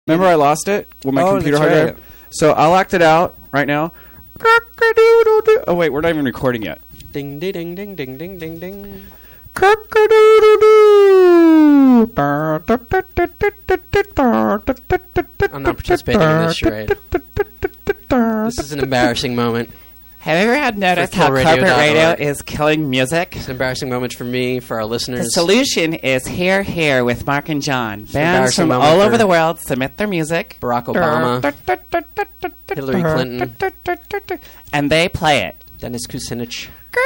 Remember I lost it with my computer hard right. drive? So I'll act it out right now. Oh, wait, we're not even recording yet. Ding, ding, ding, ding, ding, ding, ding, ding. I'm not participating in this charade. This is an embarrassing moment. Have you ever had noticed how KillRadio.org. corporate radio is killing music? It's an embarrassing moment for me, for our listeners. The solution is Here with Mark and John. Bands embarrassing from moment all for over the world submit their music. Barack Obama, Hillary Clinton, and they play it. Dennis Kucinich.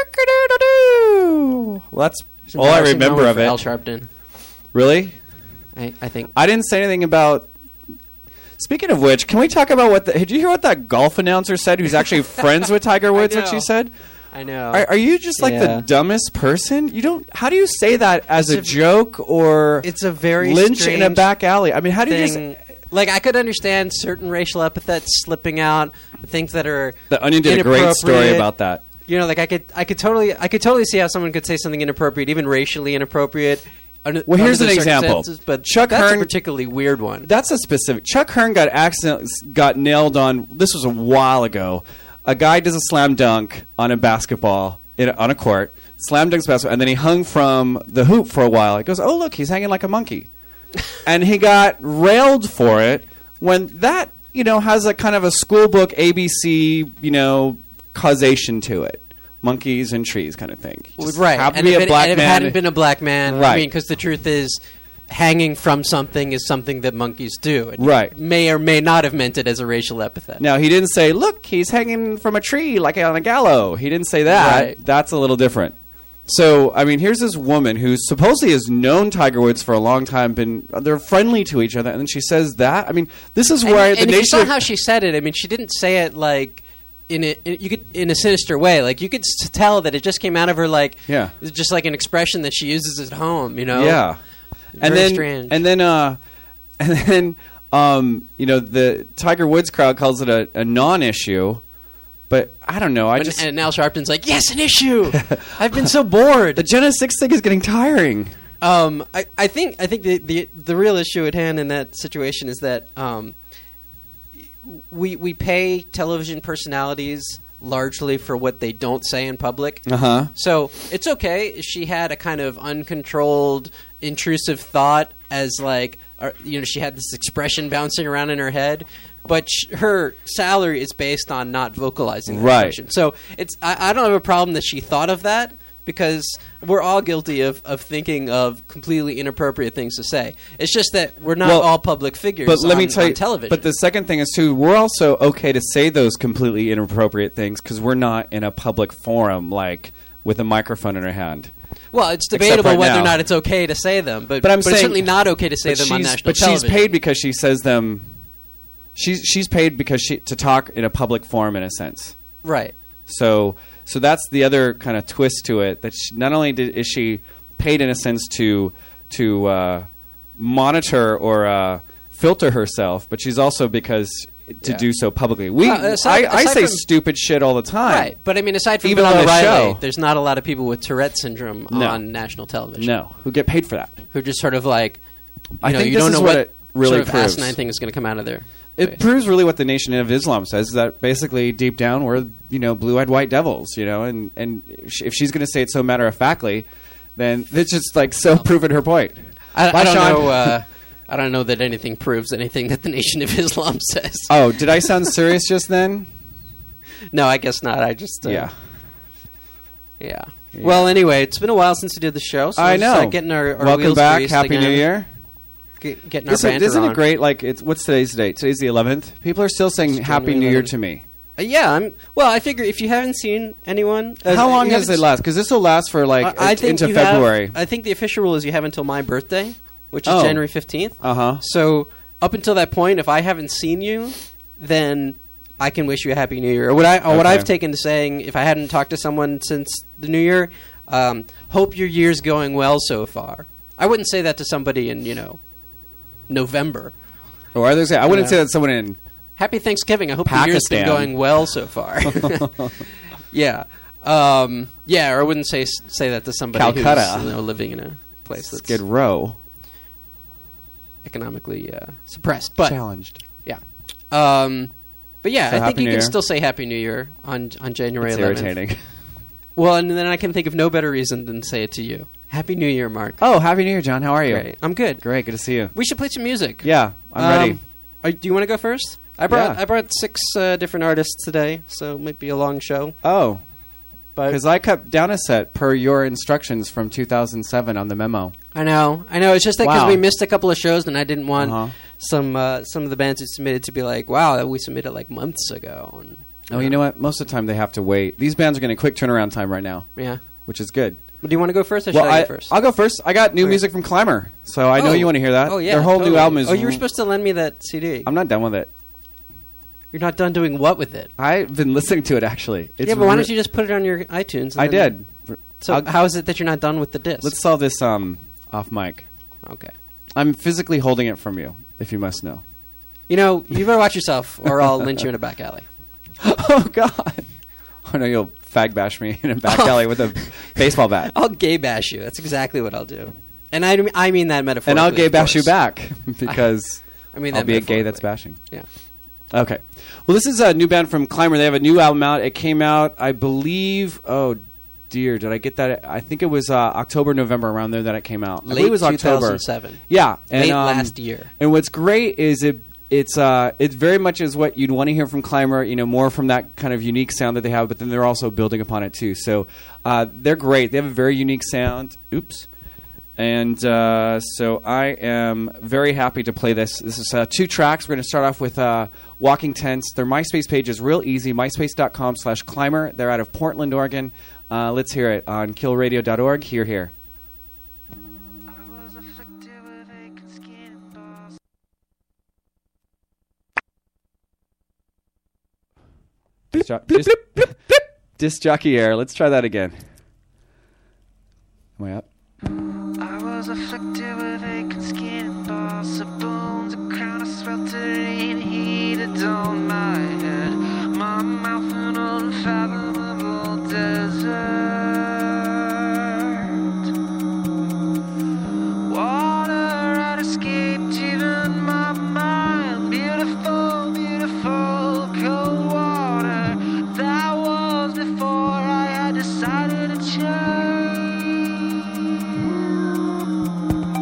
Well, that's It's an all I embarrassing remember moment of for it. Al Sharpton. Really? I think. I didn't say anything about... Speaking of which, can we talk about what... Did you hear what that golf announcer said who's actually friends with Tiger Woods, what she said? I know. Are you just like the dumbest person? You don't... How do you say that as a joke or... It's a very lynch in a back alley? I mean, how do you thing. just... Like, I could understand certain racial epithets slipping out, things that are The Onion did a great story inappropriate. about that. You know, like I could totally see how someone could say something inappropriate, even racially inappropriate. Well, here's an example. But Chuck that's Hearn- a particularly weird one. That's a specific... Chuck Hearn got nailed on... This was a while ago. A guy does a slam dunk on a basketball, on a court. Slam dunks basketball, and then he hung from the hoop for a while. He goes, oh, look, he's hanging like a monkey. And he got railed for it when that, has a kind of a school book ABC, causation to it. Monkeys and trees kind of thing. Just Right. happened And to be if a it black man. hadn't been a black man, Right. I mean, because the truth is, hanging from something is something that monkeys do. It Right. may or may not have meant it as a racial epithet. Now, he didn't say, look, he's hanging from a tree like on a gallows. He didn't say that. Right. That's a little different. So, I mean, here's this woman who supposedly has known Tiger Woods for a long time, they're friendly to each other, and then she says that? I mean, this is where and the if you nation... saw how she said it, I mean, she didn't say it like in a sinister way. Like, you could tell that it just came out of her like it's just like an expression that she uses at home. Yeah. Very strange. And then, the Tiger Woods crowd calls it a non-issue. But I don't know. And Al Sharpton's like, yes, an issue. I've been so bored. The Genesis 6 thing is getting tiring. I think the real issue at hand in that situation is that we pay television personalities largely for what they don't say in public. Uh-huh. So it's okay if she had a kind of uncontrolled, intrusive thought as like, she had this expression bouncing around in her head. But her salary is based on not vocalizing that expression. So I don't have a problem that she thought of that, because we're all guilty of thinking of completely inappropriate things to say. It's just that we're not all public figures on television. But the second thing is, too, we're also okay to say those completely inappropriate things because we're not in a public forum, like with a microphone in our hand. Well, it's debatable whether or not it's okay to say them, but I'm saying, it's certainly not okay to say them on national television. But she's paid because she says them... She's paid because to talk in a public forum, in a sense. Right. So that's the other kind of twist to it. That not only is she paid in a sense to monitor or filter herself, but she's also to do so publicly. I say stupid shit all the time. Right. But I mean, aside from even Bill on this O'Reilly, show, there's not a lot of people with Tourette syndrome on national television. No, who get paid for that. Who just sort of like, I think you don't know what it really sort of proves. asinine thing is going to come out of there. It proves really what the Nation of Islam says, that basically deep down we're, blue-eyed white devils, and if she's going to say it so matter-of-factly, then it's just like proving her point. I don't know. I don't know that anything proves anything that the Nation of Islam says. Oh, did I sound serious just then? No, I guess not. I just Yeah. Well, anyway, it's been a while since we did the show. So I know. Getting our welcome wheels back. greased Happy again. New Year. Getting our banter Isn't on. it great? Like, what's today's date? Today's the 11th. People are still saying Happy New Year to me. Well, I figure if you haven't seen anyone, how long does it last? Because this will last for into February. I think the official rule is you have until my birthday, which is January 15th. Uh-huh. So up until that point, if I haven't seen you, then I can wish you a Happy New Year. Or what I've taken to saying, if I hadn't talked to someone since the New Year, hope your year's going well so far. I wouldn't say that to somebody in November. Or I wouldn't say that to someone in Happy Thanksgiving. I hope Pakistan. your year's been going well so far. Yeah. Or I wouldn't say that to somebody Calcutta. who's living in a place that's Skid Row. economically suppressed. But Challenged. yeah. But yeah, So I think Happy you New can Year. still say Happy New Year on January It's 11th. irritating. Well, and then I can think of no better reason than to say it to you. Happy New Year, Mark. Oh, Happy New Year, John. How are you? Great. I'm good. Great. Good to see you. We should play some music. Yeah, I'm ready. Do you want to go first? I brought 6 different artists today, so it might be a long show. Oh, But because I cut down a set per your instructions from 2007 on the memo. I know. It's just that because Wow. we missed a couple of shows, and I didn't want Uh-huh. some of the bands who submitted to be like, "Wow, we submitted like months ago." And, Oh, you know what? Most of the time they have to wait. These bands are getting a quick turnaround time right now, Yeah. which is good. Do you want to go first, or should I go first? I'll go first. I got new Okay. music from Climber, so I know you want to hear that. Oh yeah, their whole new totally. album is. Oh, you were supposed to lend me that CD. I'm not done with it. You're not done doing what with it? I've been listening to it actually. It's Yeah, but why don't you just put it on your iTunes? And I then- did. So how is it that you're not done with the disc? Let's solve this off mic. Okay. I'm physically holding it from you, if you must know. You know, you better watch yourself, or I'll lynch you in a back alley. Oh God! Oh no, you'll fag bash me in a back alley with a baseball bat, I'll gay bash you. That's exactly what I'll do. And I mean that metaphorically. and I'll gay of bash you course. back because I mean I'll that be a gay that's metaphorically. bashing. Yeah. Okay. Well, this is a new band from Climber. They have a new album out. It came out, I believe. Oh dear, did I get that? I think it was October, November, around there that it came out. I believe Late it was October. 2007. Yeah, and, Late last year. And what's great is it's very much is what you'd want to hear from Climber. You know, more from that kind of unique sound that they have, but then they're also building upon it too. So they're great. They have a very unique sound. Oops. And so I am very happy to play this. This is 2 tracks. We're going to start off with Walking Tents. Their MySpace page is real easy, myspace.com/Climber. They're out of Portland, Oregon. Let's hear it on killradio.org. Here. Disc jockey air. Let's try that again. Am I up? I was afflicted with aching skin and balls of bones, a crown of sweltering heat adorned my head, my mouth an unfathomable desert. Water had escaped even my mind, beautiful, beautiful cold water. That was before I had decided to change.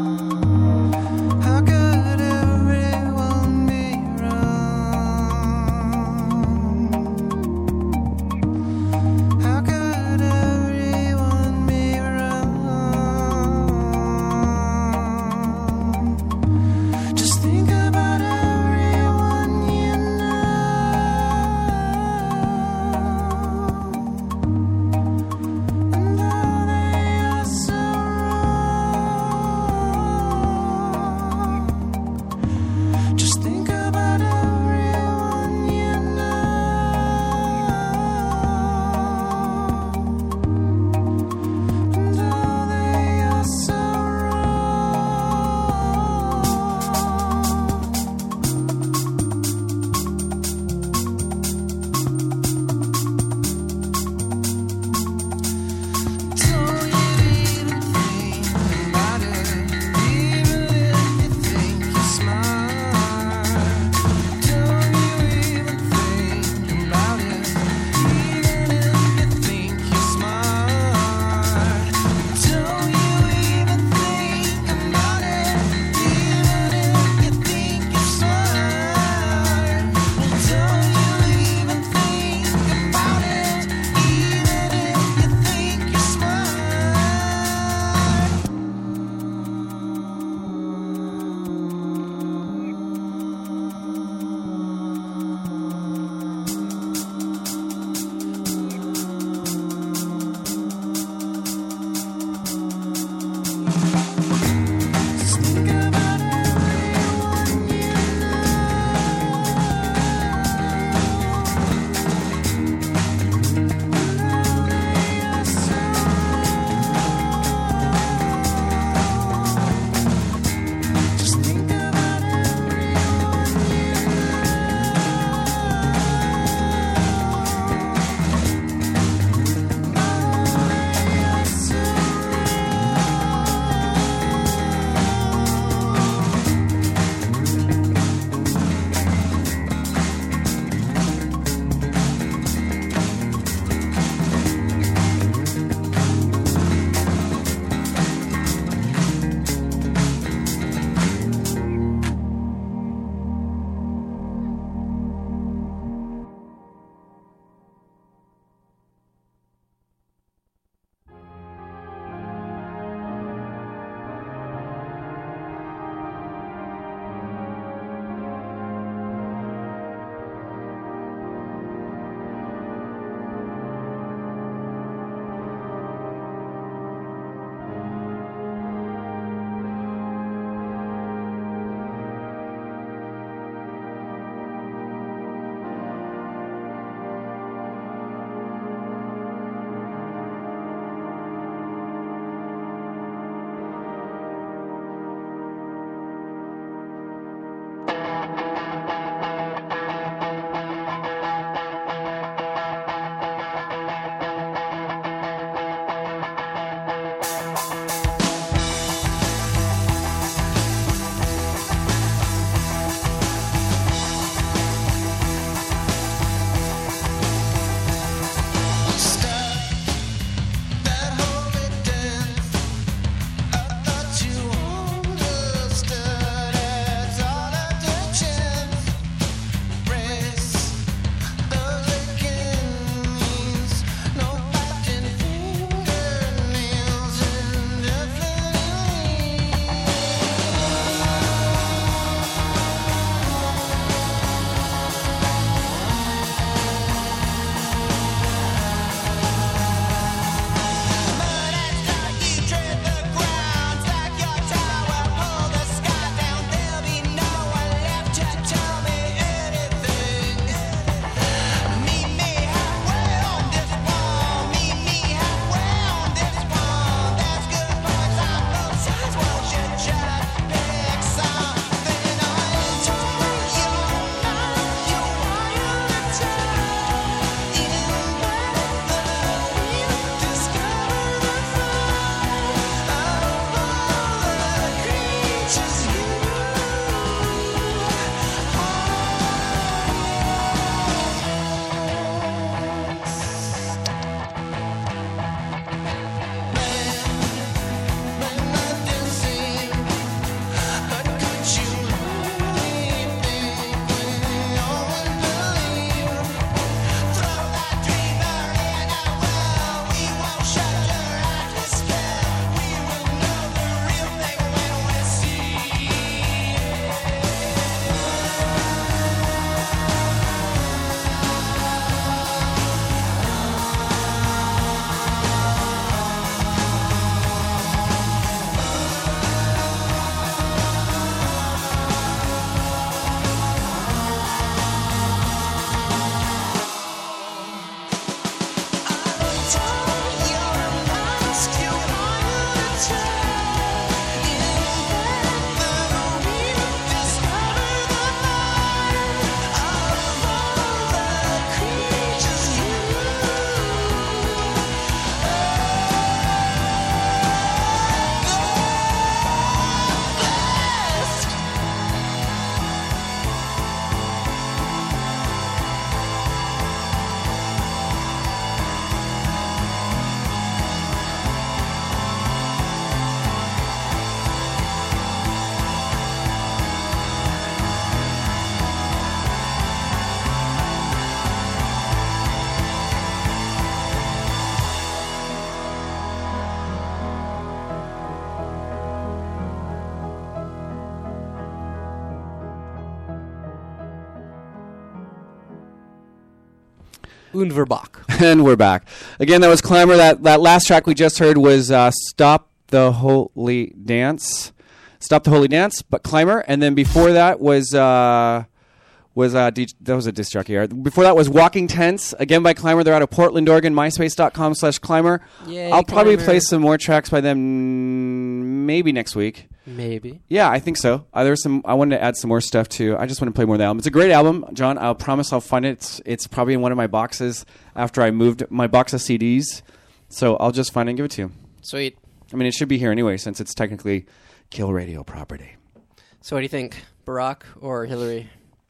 Und we're back. And we're back. Again, that was Climber. That last track we just heard was Stop the Holy Dance. Stop the Holy Dance, but Climber. And then before that was that was a disc jockey. Right? Before that was Walking Tense, again by Climber. They're out of Portland, Oregon, myspace.com/Climber. Yay, I'll probably Climber. play some more tracks by them maybe next week. Maybe. Yeah, I think so. There's some. I wanted to add some more stuff too. I just want to play more of the album. It's a great album, John. I'll promise I'll find it. It's probably in one of my boxes after I moved my box of CDs. So I'll just find it and give it to you. Sweet. I mean, it should be here anyway, since it's technically Kill Radio property. So what do you think, Barack or Hillary?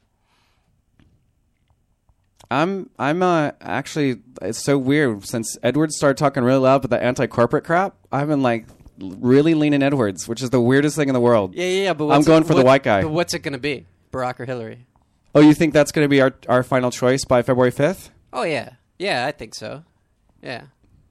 I'm actually. It's so weird since Edwards started talking really loud about the anti-corporate crap. I've been like really leaning Edwards, which is the weirdest thing in the world. Yeah. But I'm going for the white guy. But what's it going to be, Barack or Hillary? Oh, you think that's going to be our final choice by February 5th? Oh yeah, I think so. Yeah.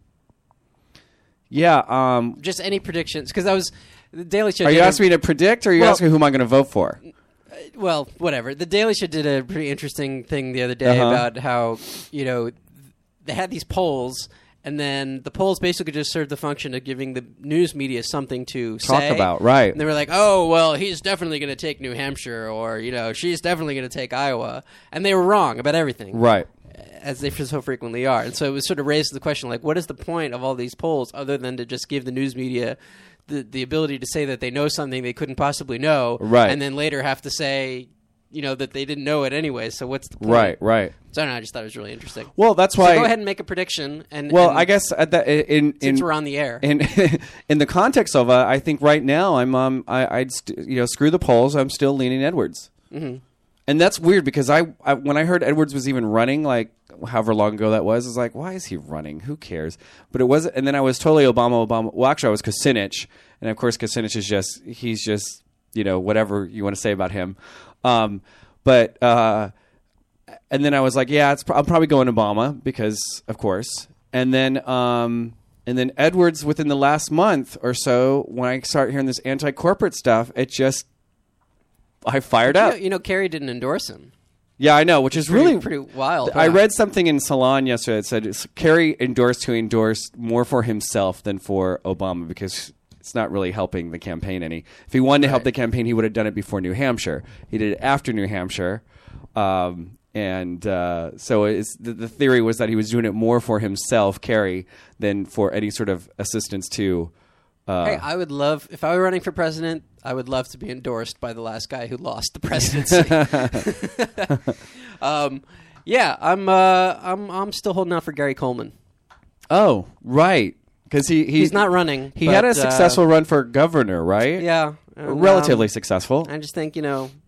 Yeah. Just any predictions, because that was the Daily Show. Are you did a- asking me to predict, or are you Well- asking who am I going to vote for? Well, whatever. The Daily Show did a pretty interesting thing the other day about how, they had these polls, and then the polls basically just served the function of giving the news media something to Talk say. about, right. And they were like, oh, well, he's definitely going to take New Hampshire, or, she's definitely going to take Iowa. And they were wrong about everything. Right. As they so frequently are. And so it was sort of raised the question, like, what is the point of all these polls other than to just give the news media the ability to say that they know something they couldn't possibly know, Right. and then later have to say, that they didn't know it anyway, so what's the point? Right. So I don't know, I just thought it was really interesting. Well, that's So why. go ahead and make a prediction. And I guess at that since we're on the air. in in the context of I think right now I'd screw the polls. I'm still leaning Edwards. Mm-hmm. And that's weird because I when I heard Edwards was even running, like however long ago that was, I was like, why is he running? Who cares? But it wasn't. And then I was totally Obama. Well, actually, I was Kucinich, and of course, Kucinich is he's just whatever you want to say about him. And then I was like, yeah, I'm probably going Obama because, of course. And then Edwards, within the last month or so, when I start hearing this anti-corporate stuff, I fired up. Kerry didn't endorse him. Yeah, I know, which is really pretty wild. I huh? read something in Salon yesterday that said Kerry endorsed more for himself than for Obama because it's not really helping the campaign any. If he wanted to help the campaign, he would have done it before New Hampshire. He did it after New Hampshire. So the theory was that he was doing it more for himself, Kerry, than for any sort of assistance to. Hey, I would love, if I were running for president, I would love to be endorsed by the last guy who lost the presidency. I'm still holding out for Gary Coleman. Oh, right, because He's not running. He but, had a successful run for governor, right? Yeah, and, relatively successful. I just think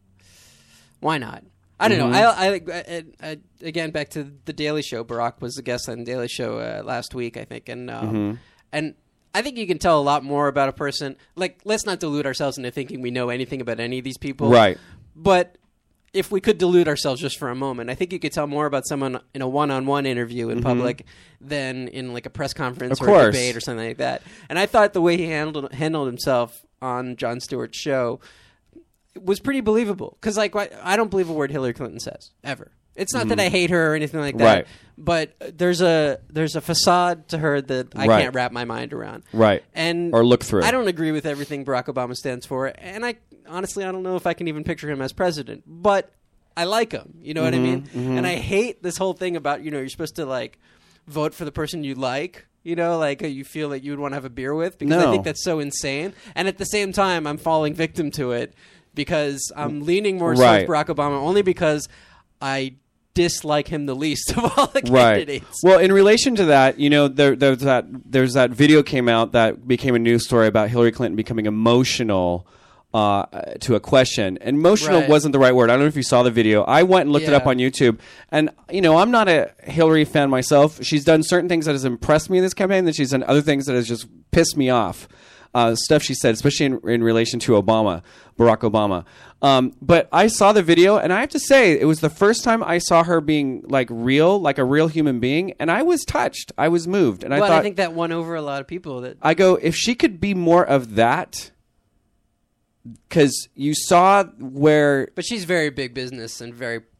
why not? I don't know. I again back to the Daily Show. Barack was a guest on the Daily Show last week, I think, and I think you can tell a lot more about a person. Like, let's not delude ourselves into thinking we know anything about any of these people. Right. But if we could delude ourselves just for a moment, I think you could tell more about someone in a one-on-one interview in public than in like a press conference Of or a course. debate or something like that. And I thought the way he handled himself on Jon Stewart's show was pretty believable. Because I don't believe a word Hillary Clinton says ever. It's not that I hate her or anything like that, Right. but there's a facade to her that I Right. can't wrap my mind around. Right. And Or look through. I don't agree with everything Barack Obama stands for, and I honestly don't know if I can even picture him as president. But I like him. You know what I mean? And I hate this whole thing about you're supposed to vote for the person you like. You feel like you would want to have a beer with, because I No. think that's so insane. And at the same time, I'm falling victim to it because I'm leaning more Right. towards Barack Obama only because I dislike him the least of all the Right. candidates. Well, in relation to that, there's that video came out that became a news story about Hillary Clinton becoming emotional to a question. And emotional Right. wasn't the right word. I don't know if you saw the video. I went and looked it Yeah. up on YouTube. And, I'm not a Hillary fan myself. She's done certain things that has impressed me in this campaign, then she's done other things that has just pissed me off. Stuff she said, especially in relation to Barack Obama. But I saw the video, and I have to say, it was the first time I saw her being real, like a real human being, and I was touched. I was moved, and I But thought, I think that won over a lot of people. That I go, if she could be more of that, because you saw where. But she's very big business and very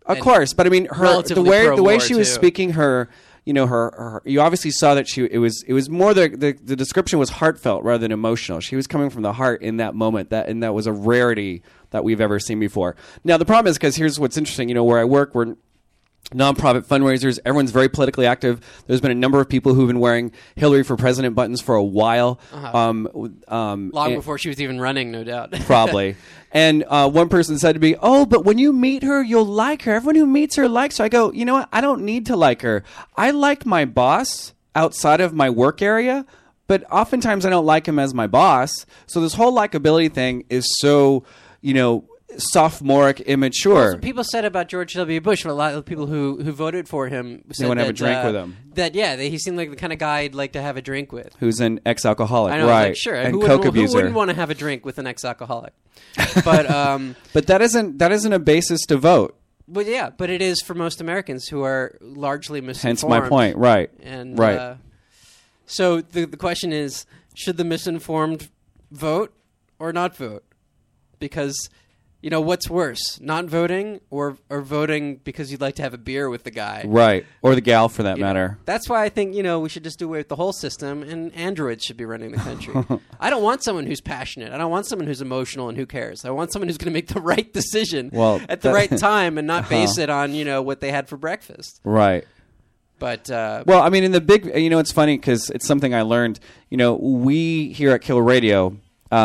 Of course, but I mean, the relatively way pro-war, she was too. speaking, her you obviously saw that it was more the description was heartfelt rather than emotional. She was coming from the heart in that moment, and that was a rarity that we've ever seen before. Now the problem is, because here's what's interesting, where I work, we're nonprofit fundraisers. Everyone's very politically active. There's been a number of people who've been wearing Hillary for President buttons for a while. Long before she was even running, no doubt. Probably. And one person said to me, "Oh, but when you meet her, you'll like her. Everyone who meets her likes her." I go, "You know what? I don't need to like her. I like my boss outside of my work area, but oftentimes I don't like him as my boss." So this whole likability thing is so, sophomoric, immature. That's what people said about George W. Bush. A lot of people who voted for him said want to that, have a drink with him. He seemed like the kind of guy I'd like to have a drink with. Who's an ex-alcoholic, I know, right? like, sure. And who coke wouldn't, abuser. Who wouldn't want to have a drink with an ex-alcoholic? But but that isn't a basis to vote. But yeah, but it is for most Americans who are largely misinformed. Hence my point, right? And right. So the question is, should the misinformed vote or not vote? Because what's worse, not voting or voting because you'd like to have a beer with the guy, Right, or the gal for that matter. That's why I think we should just do away with the whole system, and androids should be running the country. I don't want someone who's passionate. I don't want someone who's emotional and who cares. I want someone who's going to make the right decision at the right time and not base it on what they had for breakfast. Right. But well, I mean, in the big, it's funny because it's something I learned. We here at Kill Radio,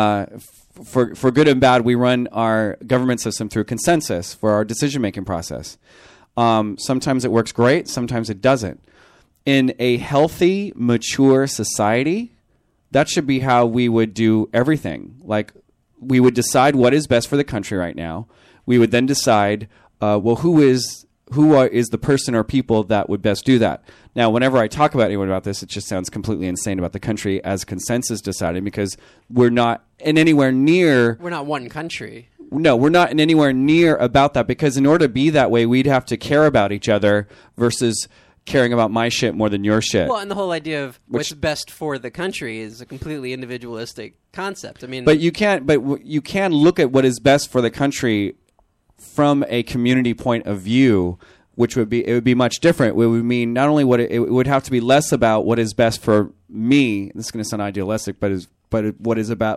for good and bad, we run our government system through consensus for our decision-making process. Sometimes it works great, sometimes it doesn't. In a healthy, mature society, that should be how we would do everything. Like, we would decide what is best for the country right now. We would then decide, who is the person or people that would best do that. Now, whenever I talk about anyone about this, it just sounds completely insane about the country as consensus deciding, because we're not in anywhere near... We're not one country. No, we're not in anywhere near about that, because in order to be that way, we'd have to care about each other versus caring about my shit more than your shit. Well, and the whole idea of what's best for the country is a completely individualistic concept. I mean... But you can look at what is best for the country from a community point of view, which would be much different. It would mean not only it would have to be less about what is best for me. This is going to sound idealistic, but what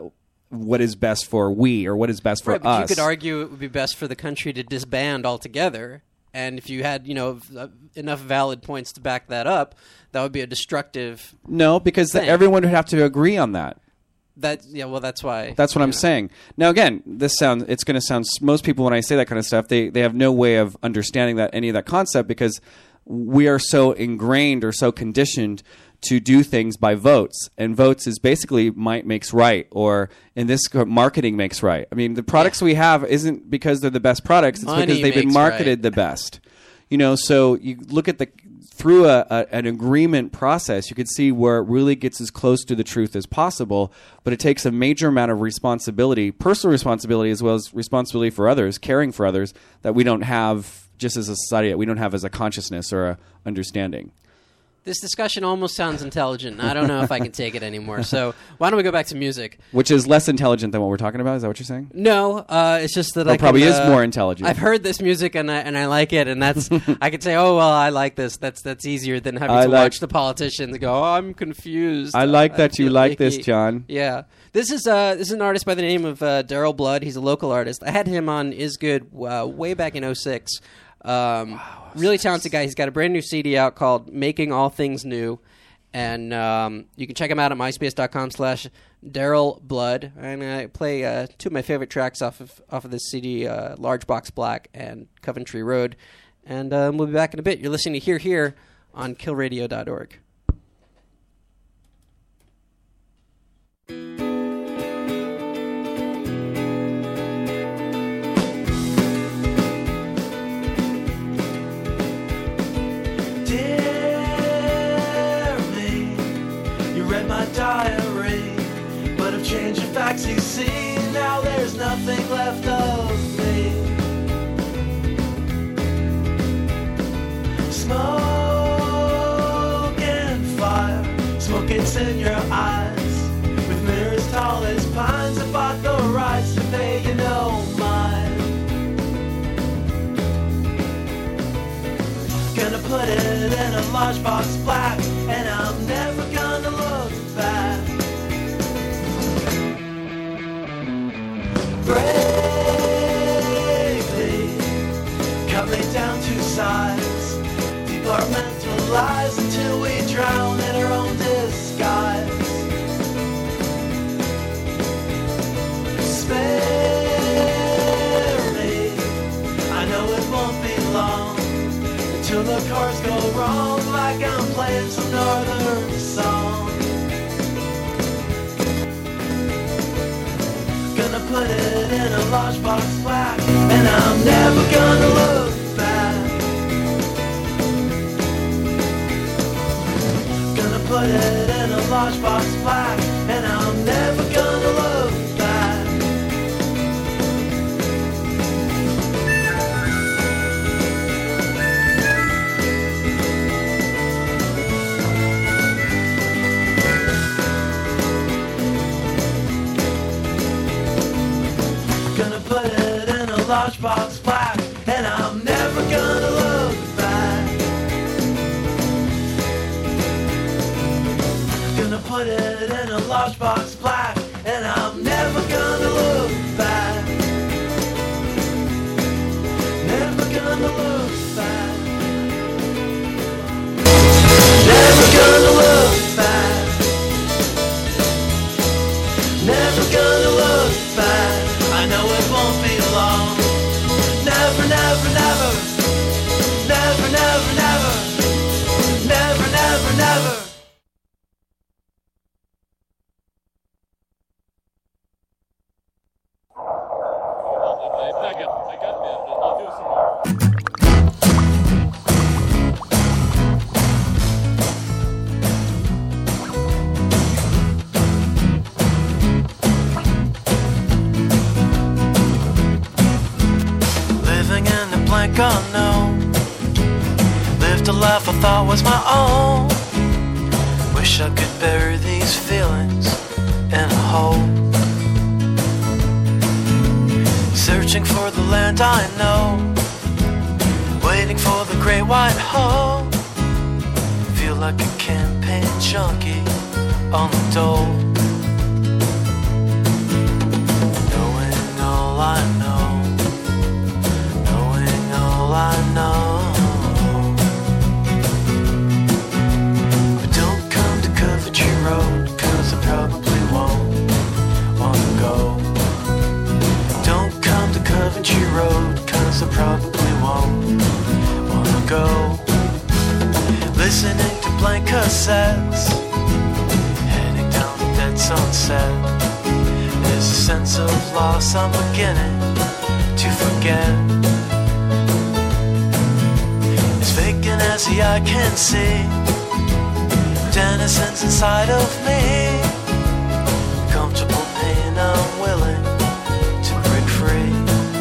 is best for we, or what is best for us. You could argue it would be best for the country to disband altogether, and if you had enough valid points to back that up, that would be a destructive. No, because thing. Everyone would have to agree on that. That's why. That's what I'm saying. Now, again, it's going to sound, most people when I say that kind of stuff, they have no way of understanding any of that concept, because we are so ingrained or so conditioned to do things by votes, and votes is basically might makes right, or in this marketing makes right. I mean, the products we have isn't because they're the best products; it's Money because they've been makes marketed right. the best. So you look at through an agreement process, you could see where it really gets as close to the truth as possible, but it takes a major amount of responsibility, personal responsibility, as well as responsibility for others, caring for others, that we don't have just as a society, that we don't have as a consciousness or a understanding. This discussion almost sounds intelligent. I don't know if I can take it anymore. So why don't we go back to music? Which is less intelligent than what we're talking about? Is that what you're saying? No, it's just that Or probably is more intelligent. I've heard this music and I like it, and that's I could say, oh well, I like this. That's easier than having to watch the politicians go, oh, I'm confused. I like that you feel like this, icky. John. Yeah, this is an artist by the name of Daryl Blood. He's a local artist. I had him on Is Good way back in 06. Really talented guy. He's got a brand new CD out called Making All Things New. And you can check him out at myspace.com/Daryl Blood. And I play two of my favorite tracks off of this CD, Large Box Black and Coventry Road. And we'll be back in a bit. You're listening to Here on killradio.org. My diary, but I've changed the facts you see. Now there's nothing left of me. Smoke and fire, smoke gets in your eyes. With mirrors tall as pines, I bought the rights to pay you no mind. Gonna put it in a large box black, and I'm never gonna look back. Bravely, cut me down to size, departmentalize until we drown in our own disguise. Spare me, I know it won't be long until the chords go wrong, like I'm playing some northern song. Gonna put it in a large box black, and I'm never gonna look back. Gonna put it in a large box black, and I'm never gonna look back. Gonna put it in a large box black, and I'm never gonna look back. Gonna put it in a large box black, and I'm never gonna look back. Never gonna look back. Never gonna look back. Never gonna look back. I know it won't be long. Never, never, never. Never, never, never. Never, never, never. Living in the blank unknown. Lived a life I thought was my own. Wish I could bury these feelings in a hole. Searching for the land I know, waiting for the great white hole. Feel like a campaign junkie on the dole. Knowing all I know, knowing all I know. But don't come to Coventry Road, 'cause I probably won't wanna go. Don't come to Coventry Road, 'cause I probably won't wanna go. Listening to blank cassettes, heading down the dead sunset. There's a sense of loss I'm beginning to forget. As vacant as the eye can see, denizens inside of me. Comfortable pain I'm willing to break free.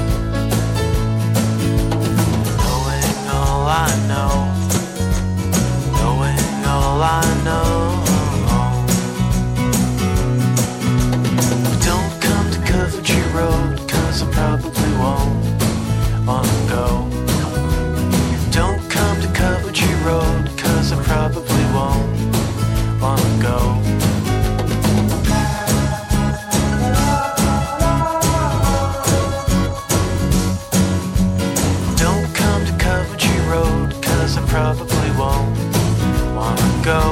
Knowing all I know, knowing all I know. But don't come to Coventry Road, 'cause I probably won't wanna go. Don't come to Coventry Road, 'cause I probably won't wanna go. Don't come to Coventry Road, 'cause I probably won't wanna go.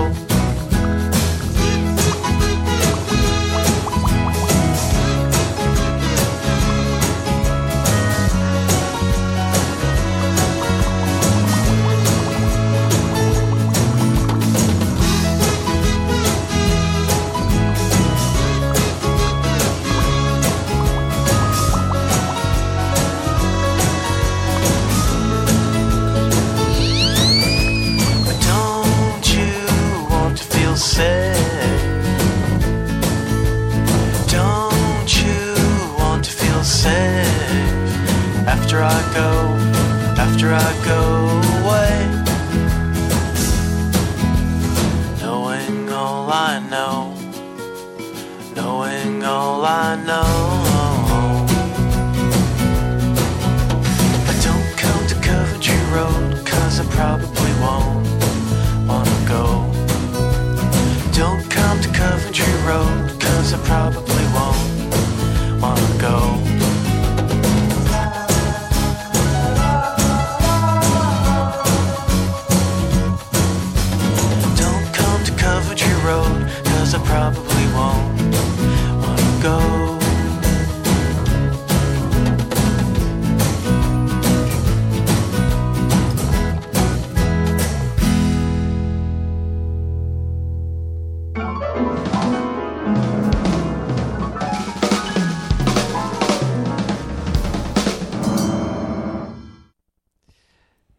But don't you want to feel safe? Don't you want to feel safe after I go away? Knowing all I know, knowing all I know. But don't come to Coventry Road, 'cause I probably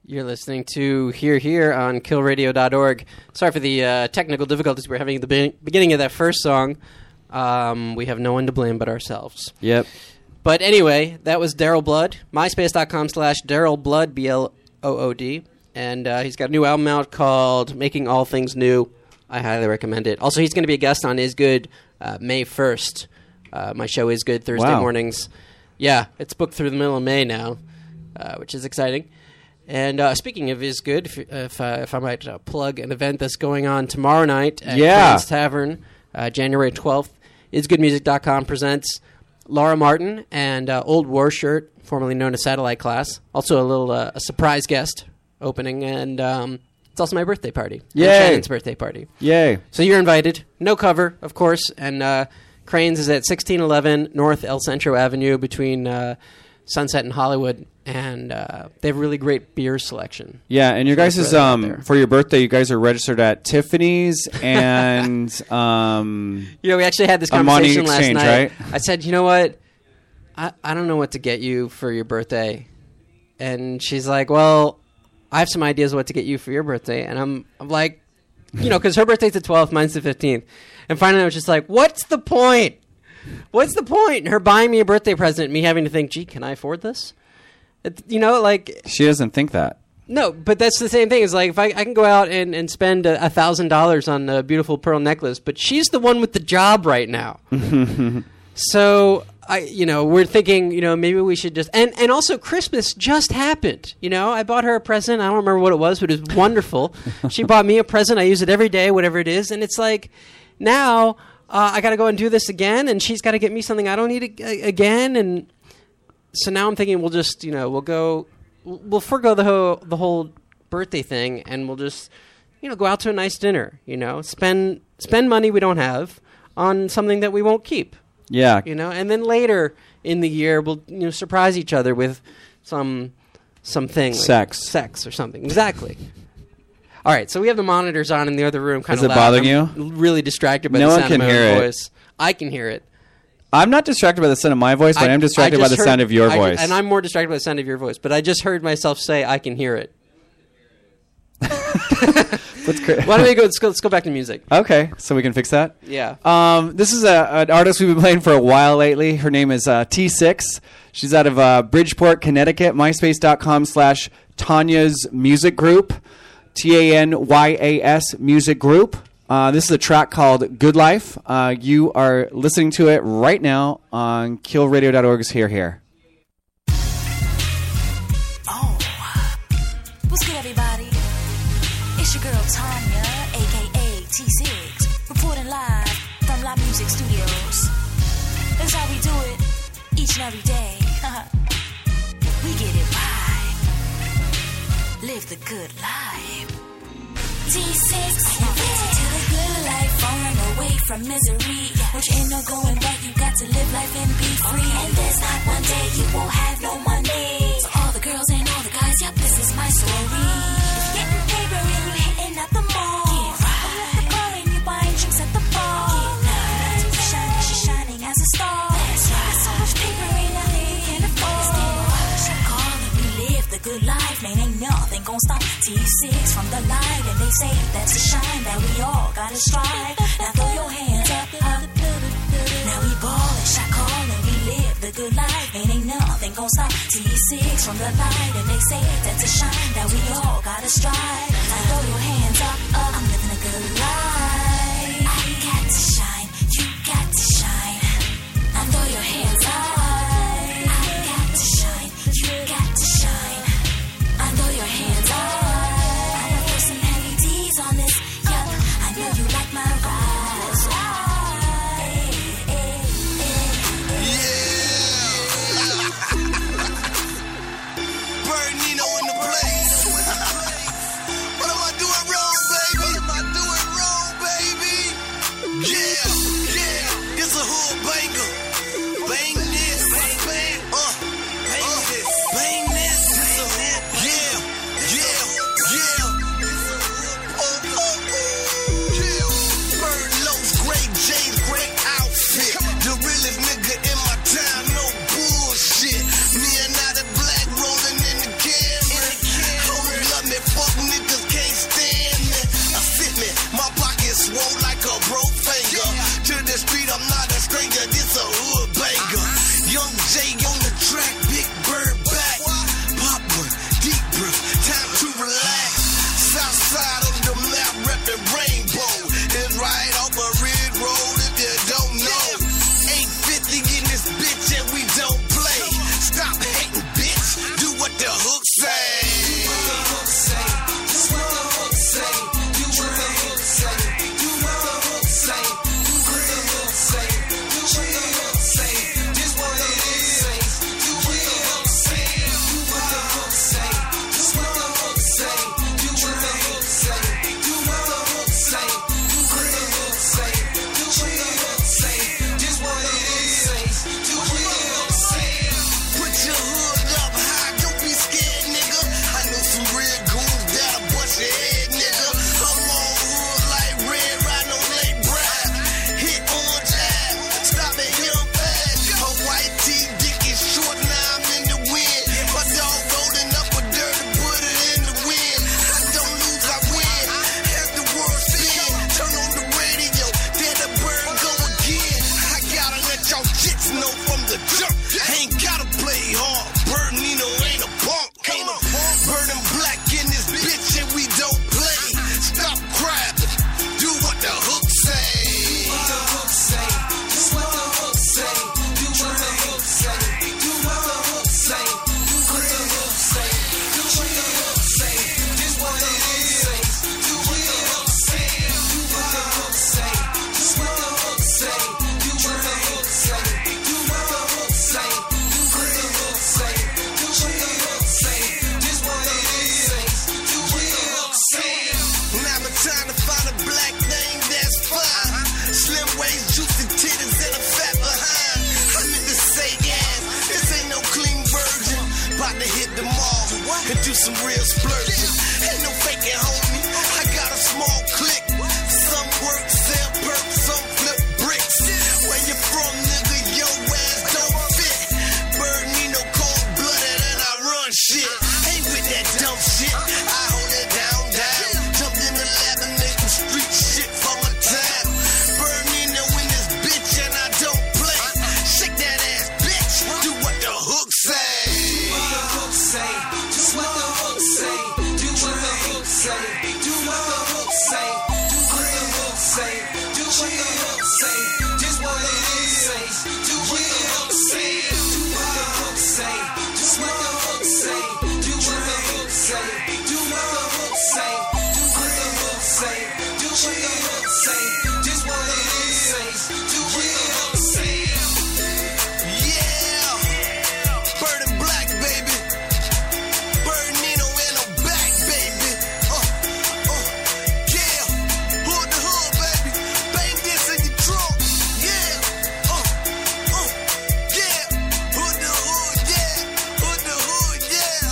You're listening to Here on killradio.org. Sorry for the technical difficulties we're having at the beginning of that first song. We have no one to blame but ourselves. Yep. But anyway, that was Daryl Blood. MySpace.com/Daryl Blood, BLOOD. And he's got a new album out called Making All Things New. I highly recommend it. Also, he's going to be a guest on Is Good May 1st. My show Is Good Thursday mornings. Yeah, it's booked through the middle of May now, which is exciting. And speaking of Is Good, if I might plug an event that's going on tomorrow night at Crane's Tavern, January 12th, isgoodmusic.com presents Laura Martin and Old War Shirt, formerly known as Satellite Class. Also a little a surprise guest opening, and it's also my birthday party. Yay! And Shannon's birthday party. Yay. So you're invited. No cover, of course, and Crane's is at 1611 North El Centro Avenue between Sunset and Hollywood, and they have really great beer selection. Yeah, and your guys is for your birthday, you guys are registered at Tiffany's and we actually had this conversation last Exchange, night. right? I said, you know what? I don't know what to get you for your birthday. And she's like, well, I have some ideas of what to get you for your birthday. And I'm like, because her birthday's the 12th, mine's the 15th. And finally I was just like, what's the point? What's the point? Her buying me a birthday present, me having to think, gee, can I afford this? She doesn't think that. No, but that's the same thing. It's like if I can go out and spend $1,000 on a beautiful pearl necklace, but she's the one with the job right now. So we're thinking, maybe we should just and also Christmas just happened. I bought her a present. I don't remember what it was, but it was wonderful. She bought me a present. I use it every day, whatever it is, and it's like now. I got to go and do this again, and she's got to get me something I don't need again, and so now I'm thinking we'll just, we'll forego the whole birthday thing, and we'll just, go out to a nice dinner, spend money we don't have on something that we won't keep. Yeah. And then later in the year we'll, surprise each other with something like sex or something. Exactly. All right, so we have the monitors on in the other room. Is it bothering you? I'm really distracted by no the one sound can of my hear own it. voice. I can hear it. I'm not distracted by the sound of my voice, but I'm distracted by the sound of your voice. And I'm more distracted by the sound of your voice. But I just heard myself say, I can hear it. Why don't we go? Let's go back to music. Okay, so we can fix that? Yeah. This is an artist we've been playing for a while lately. Her name is T6. She's out of Bridgeport, Connecticut. MySpace.com/Tanya's Music Group. TANYAS Music Group. This is a track called Good Life. You are listening to it right now on killradio.org's Here. Oh, what's good, everybody? It's your girl Tanya, a.k.a. T6, reporting live from La Music Studios. That's how we do it each and every day. We get it right. Live the good life. T6, addicted to the good life, falling away from misery. Which ain't no going back, you got to live life and be free. And there's not one day you won't have no money. So all the girls and all the guys, yep, this is my story. If you're getting paper and you hitting at the mall, get right. The car and you buying drinks at the bar, get nice. She's shining as a star. That's right. So much paper ain't nothing you can afford. She call and we live the good life, man, ain't nothing gon' stop T6 from the light, and they say that's a shine that we all gotta strive. Now throw your hands up, up. Now we ball and shot call and we live the good life, and ain't nothing gon' stop T6 from the light, and they say that's a shine that we all gotta strive. Now throw your hands up, up. I'm living a good life. I got to shine, you got to shine. Now throw your hands up. I got to shine, you got to shine. I throw your hands up. On this, yup, I know you like my rise. Bird Nino in the place. some real splurging. Ain't no faking, homie. I got a small clique. Some work, sell perks, some flip bricks. Where you from, nigga? Your ass don't fit. Bird Nino cold-blooded and I run shit. Ain't with that dumb shit. I hold it down. Jumped in the lab and make some street shit for my time. Bird Nino in this bitch and I don't play. Shake that ass, bitch. Do what the hook say. What the hook say. Do what the hook say. Do what the hook say. Do what the hook say. Do what the hook say. Do what the hook say. Just what the hook say. Do what the hook say. Do what the hook say. Just what the hook say. Do what the hook say. Do what the hook say. Do what the hook say. Do what the hook say. Just what the hook say. Do what the hook say. Yeah. Bird and Black, baby. Bird Nino and I'm back, baby. Yeah. Hood to hood, baby. Bang this in your trunk. Yeah. Yeah. Hood to hood, yeah. Hood to hood, yeah.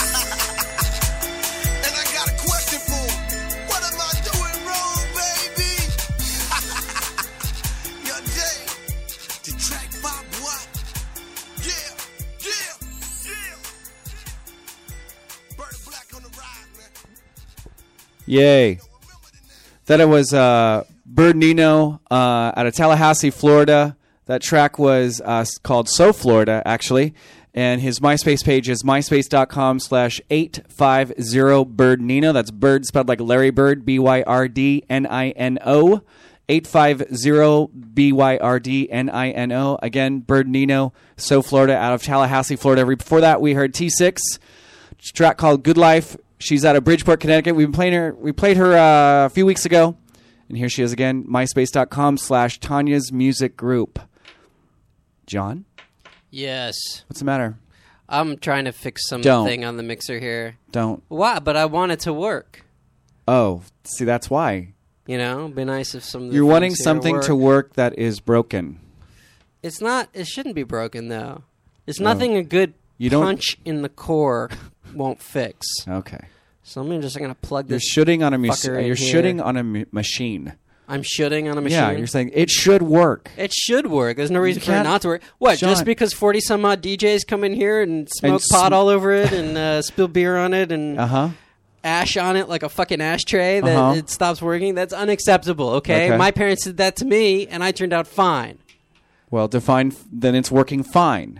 And I got a question for him. What am I doing wrong, baby? Yo, Jay. The track 5 what? Yeah. Bird and Black on the ride, man. Yay. Then it was Bird Nino out of Tallahassee, Florida. That track was called So Florida, actually. And his MySpace page is myspace.com/850 Nino. That's Bird spelled like Larry Bird, BYRDNINO. 850 BYRDNINO. Again, Bird Nino, So Florida, out of Tallahassee, Florida. Before that, we heard T6, track called Good Life. She's out of Bridgeport, Connecticut. We've been playing her. We played her a few weeks ago, and here she is again. MySpace.com/Tanya's Music Group. John, Yes. what's the matter? I'm trying to fix Don't. something on the mixer here. Don't. Why? But I want it to work. Oh, see, that's why You know, it'd be nice if some of the you're wanting things here something to work that is broken. It's not. It shouldn't be broken though. It's nothing a good You don't- punch in the core won't fix. Okay, So I'm just gonna plug you're this. shooting on a fucker in you're here. shooting on a machine. I'm shooting on a machine. Yeah, you're saying it should work. It should work. There's no reason for it can't- not to work. What? John- Just because 40 some odd DJs come in here and smoke And pot all over it and spill beer on it and Uh-huh. ash on it like a fucking ashtray that Uh-huh. it stops working? That's unacceptable. Okay? Okay. My parents did that to me and I turned out fine. Well, then it's working fine.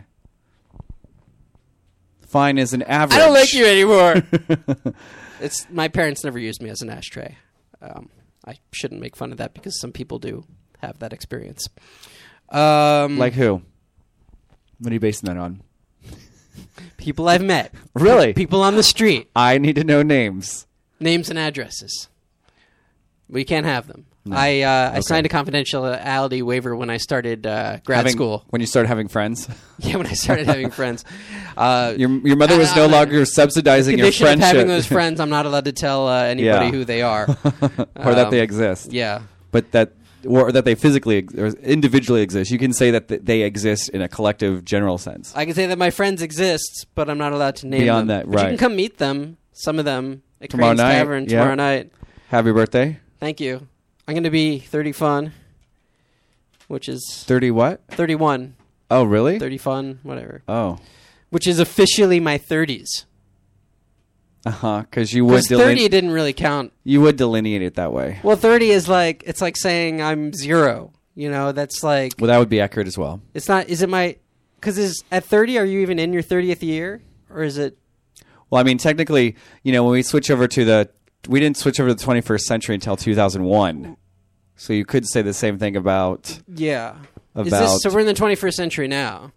Fine is an average. I don't like you anymore. It's my parents never used me as an ashtray. I shouldn't make fun of that because some people do have that experience. Like who? What are you basing that on? People I've met. Really? People on the street. I need to know names. Names and addresses. We can't have them. I signed a confidentiality waiver when I started grad school. When you started having friends? Yeah, when I started having friends. Your mother was no longer subsidizing your Condition of friendship. having those friends, I'm not allowed to tell anybody Yeah. who they are. or that they exist. Yeah. But or that they physically or individually exist. You can say that they exist in a collective general sense. I can say that my friends exist, but I'm not allowed to name Beyond them. that, But right. you can come meet them, some of them, at Tomorrow Crane's night, Tavern yeah. tomorrow night. Happy birthday. Thank you. I'm going to be 30 fun, which is 30 what? 31. Oh, really? 30 fun, whatever. Oh. Which is officially my 30s. Uh-huh, because you would Because 30 didn't really count. you would delineate it that way. Well, 30 is like, it's like saying I'm 0. You know, that's like, Well, that would be accurate as well. it's not, is it my, because at 30, are you even in your 30th year? Or is it, Well, I mean, technically, when we switch over to we didn't switch over to the 21st century until 2001. So you could say the same thing about yeah. About- So we're in the 21st century now.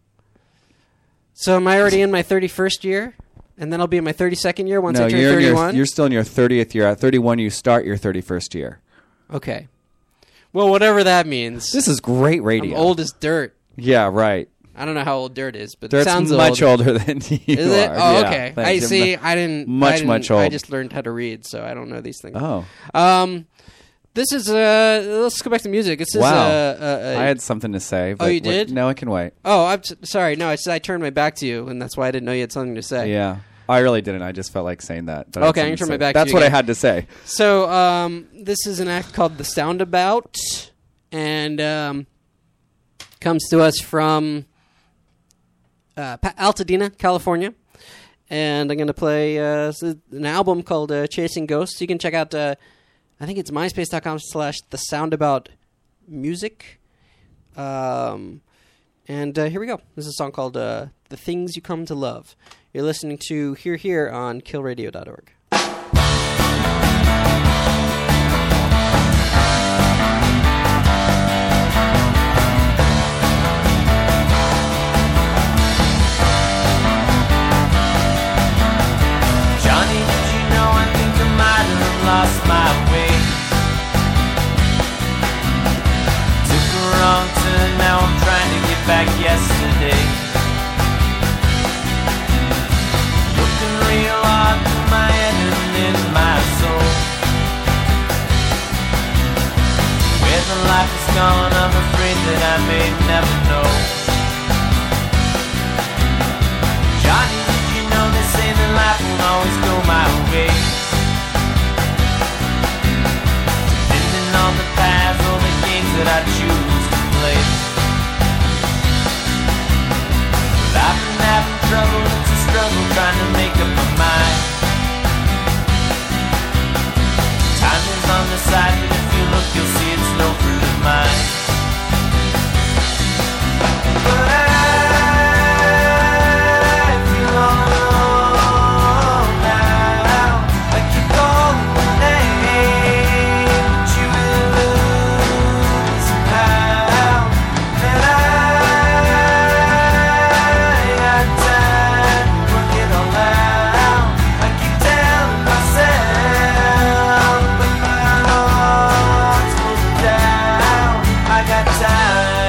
So am I already in my 31st year? And then I'll be in my 32nd year once I turn you're 31? you're still in your 30th year. At 31, you start your 31st year. Okay. Well, whatever that means. This is great I'm radio. old as dirt. Yeah, right. I don't know how old dirt is, but Dirt's it sounds much old. older than you Is it? are. Oh, Yeah, okay. thanks. I see. I didn't. Much old. I just learned how to read, so I don't know these things. Oh, This is. Let's go back to music. This is. wow. I I had something to say. But you did? No, I can wait. Oh, I'm sorry. No, I turned my back to you, and that's why I didn't know you had something to say. Yeah. I really didn't. I just felt like saying that. But Okay, I I'm gonna didn't turn my say- back to That's you what I again. had to say. So this is an act called The Soundabout, and comes to us from Altadena, California. And I'm going to play an album called Chasing Ghosts. You can check out, I think it's myspace.com/thesoundaboutmusic. And here we go. This is a song called The Things You Come to Love. You're listening to Here on killradio.org. Johnny, did you know I think I might have lost my way? Took a wrong turn, now I'm trying to get back yesterday. Looking real hard through my head and in my soul. Where the life is gone, I'm afraid that I may never know. Johnny, did you know they say that life won't always go my way? Depending on the paths or the games that I choose to play. But I've been having trouble, it's a struggle trying to make up my mind. Time is on the side, but if you look you'll see it's no friend of mine. But I feel all alone now. I keep calling your name, but you lose somehow. And I got time to work it all out. I keep telling myself, but my heart's moving down. I got time.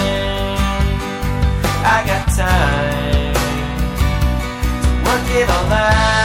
I got time to work it all out.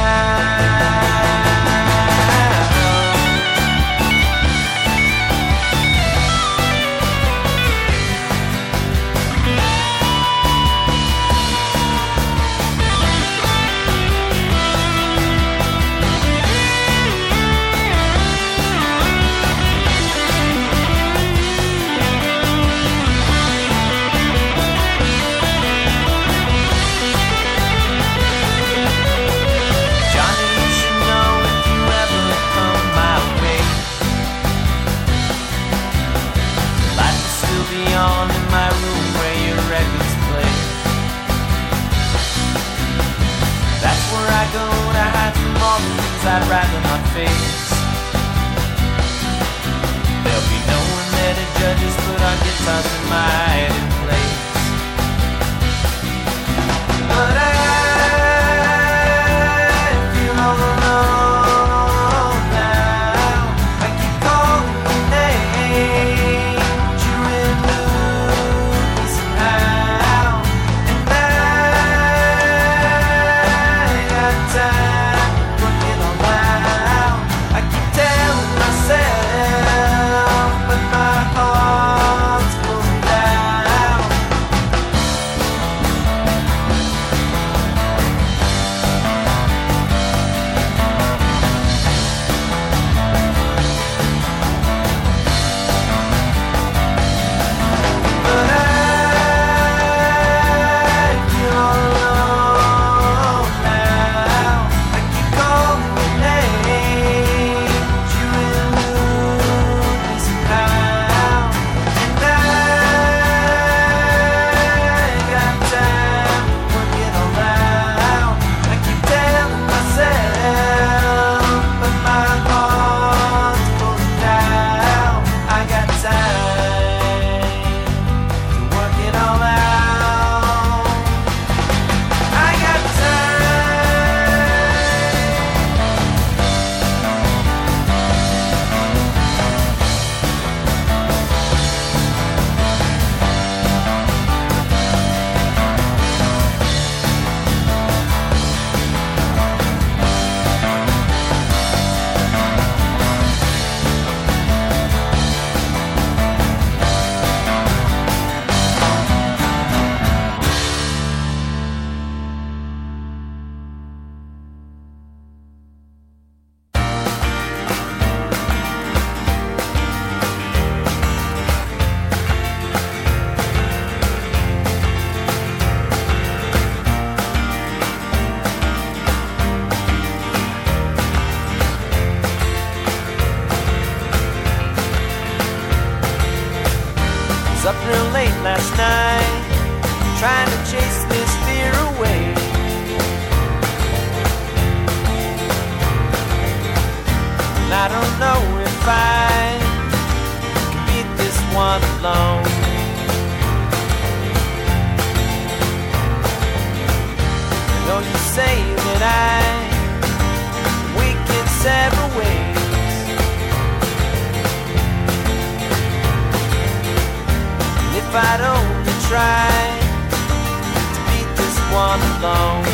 Johnny, you should know if you ever come my way. Light will still be on in my room where your records play. That's where I go to hide from all the things I'd rather not face. There'll be no one there to judge us, put our guitars in my hiding place. But I feel all alone now. I keep calling your name, but you elude me somehow. And I got time to work it all out. I keep telling myself, but my heart's pulling down. real late last night, trying to chase this fear away. And I don't know if I can beat this one alone. I know you say that we can sever ways. And if I'd only try to beat this one alone.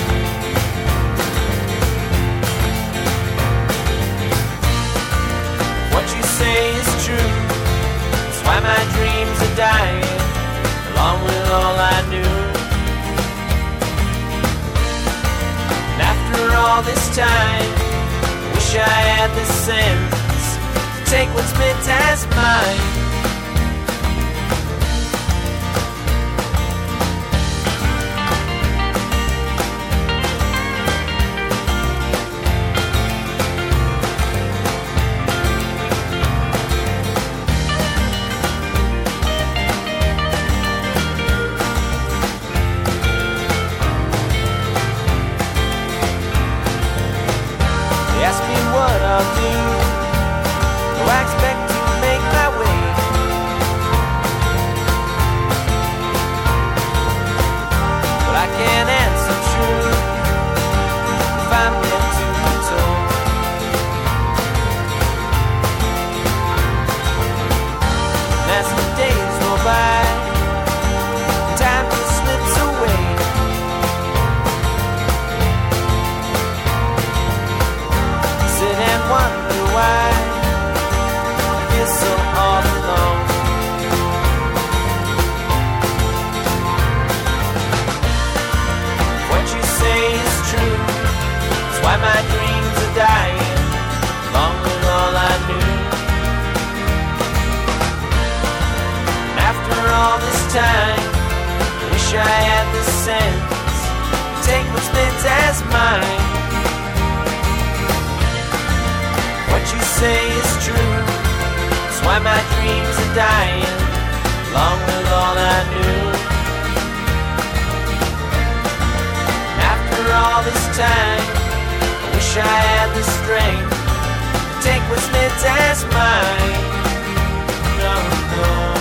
What you say is true. That's why my dreams are dying, along with all I knew. And after all this time, I wish I had the sense to take what's meant as mine. They ask me what I'll do, do I expect to make my way? But I can't answer true if I'm meant to be told. And as the days go by, time just slips away. Sit and wonder why I feel so all alone. What you say is true. That's why my dreams are dying, along with all I knew. And after all this time, I wish I had the sense to take what's meant as mine. What you say is true. That's why my dreams are dying, along with all I knew. And after all this time, I wish I had the strength to take what's meant as mine. No, no.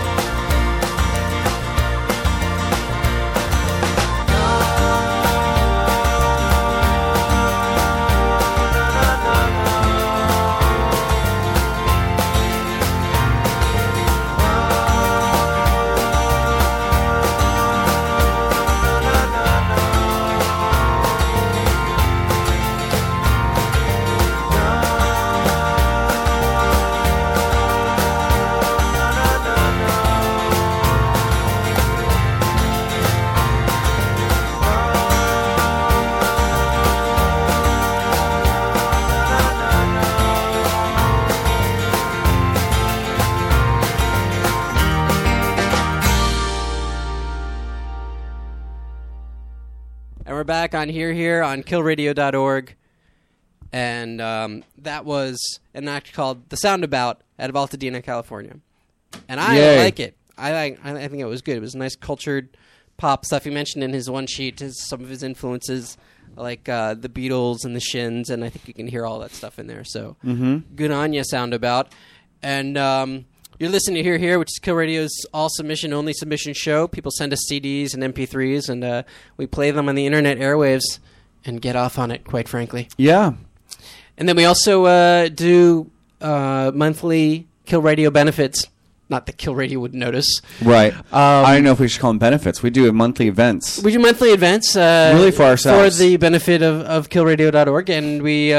And we're back on Here on killradio.org. And that was an act called The Soundabout out of Altadena, California. And I Yay. like it. I think it was good. It was nice, cultured pop stuff. He mentioned in his one sheet some of his influences, like the Beatles and the Shins, and I think you can hear all that stuff in there. So good on you, Soundabout. And you're listening to Here, which is Kill Radio's all-submission-only submission show. People send us CDs and MP3s, and we play them on the internet airwaves and get off on it, quite frankly. Yeah. And then we also do monthly Kill Radio benefits. Not that Kill Radio would notice. Right. I don't know if we should call them benefits. We do monthly events. We do monthly events. Really for ourselves. For the benefit of killradio.org. And we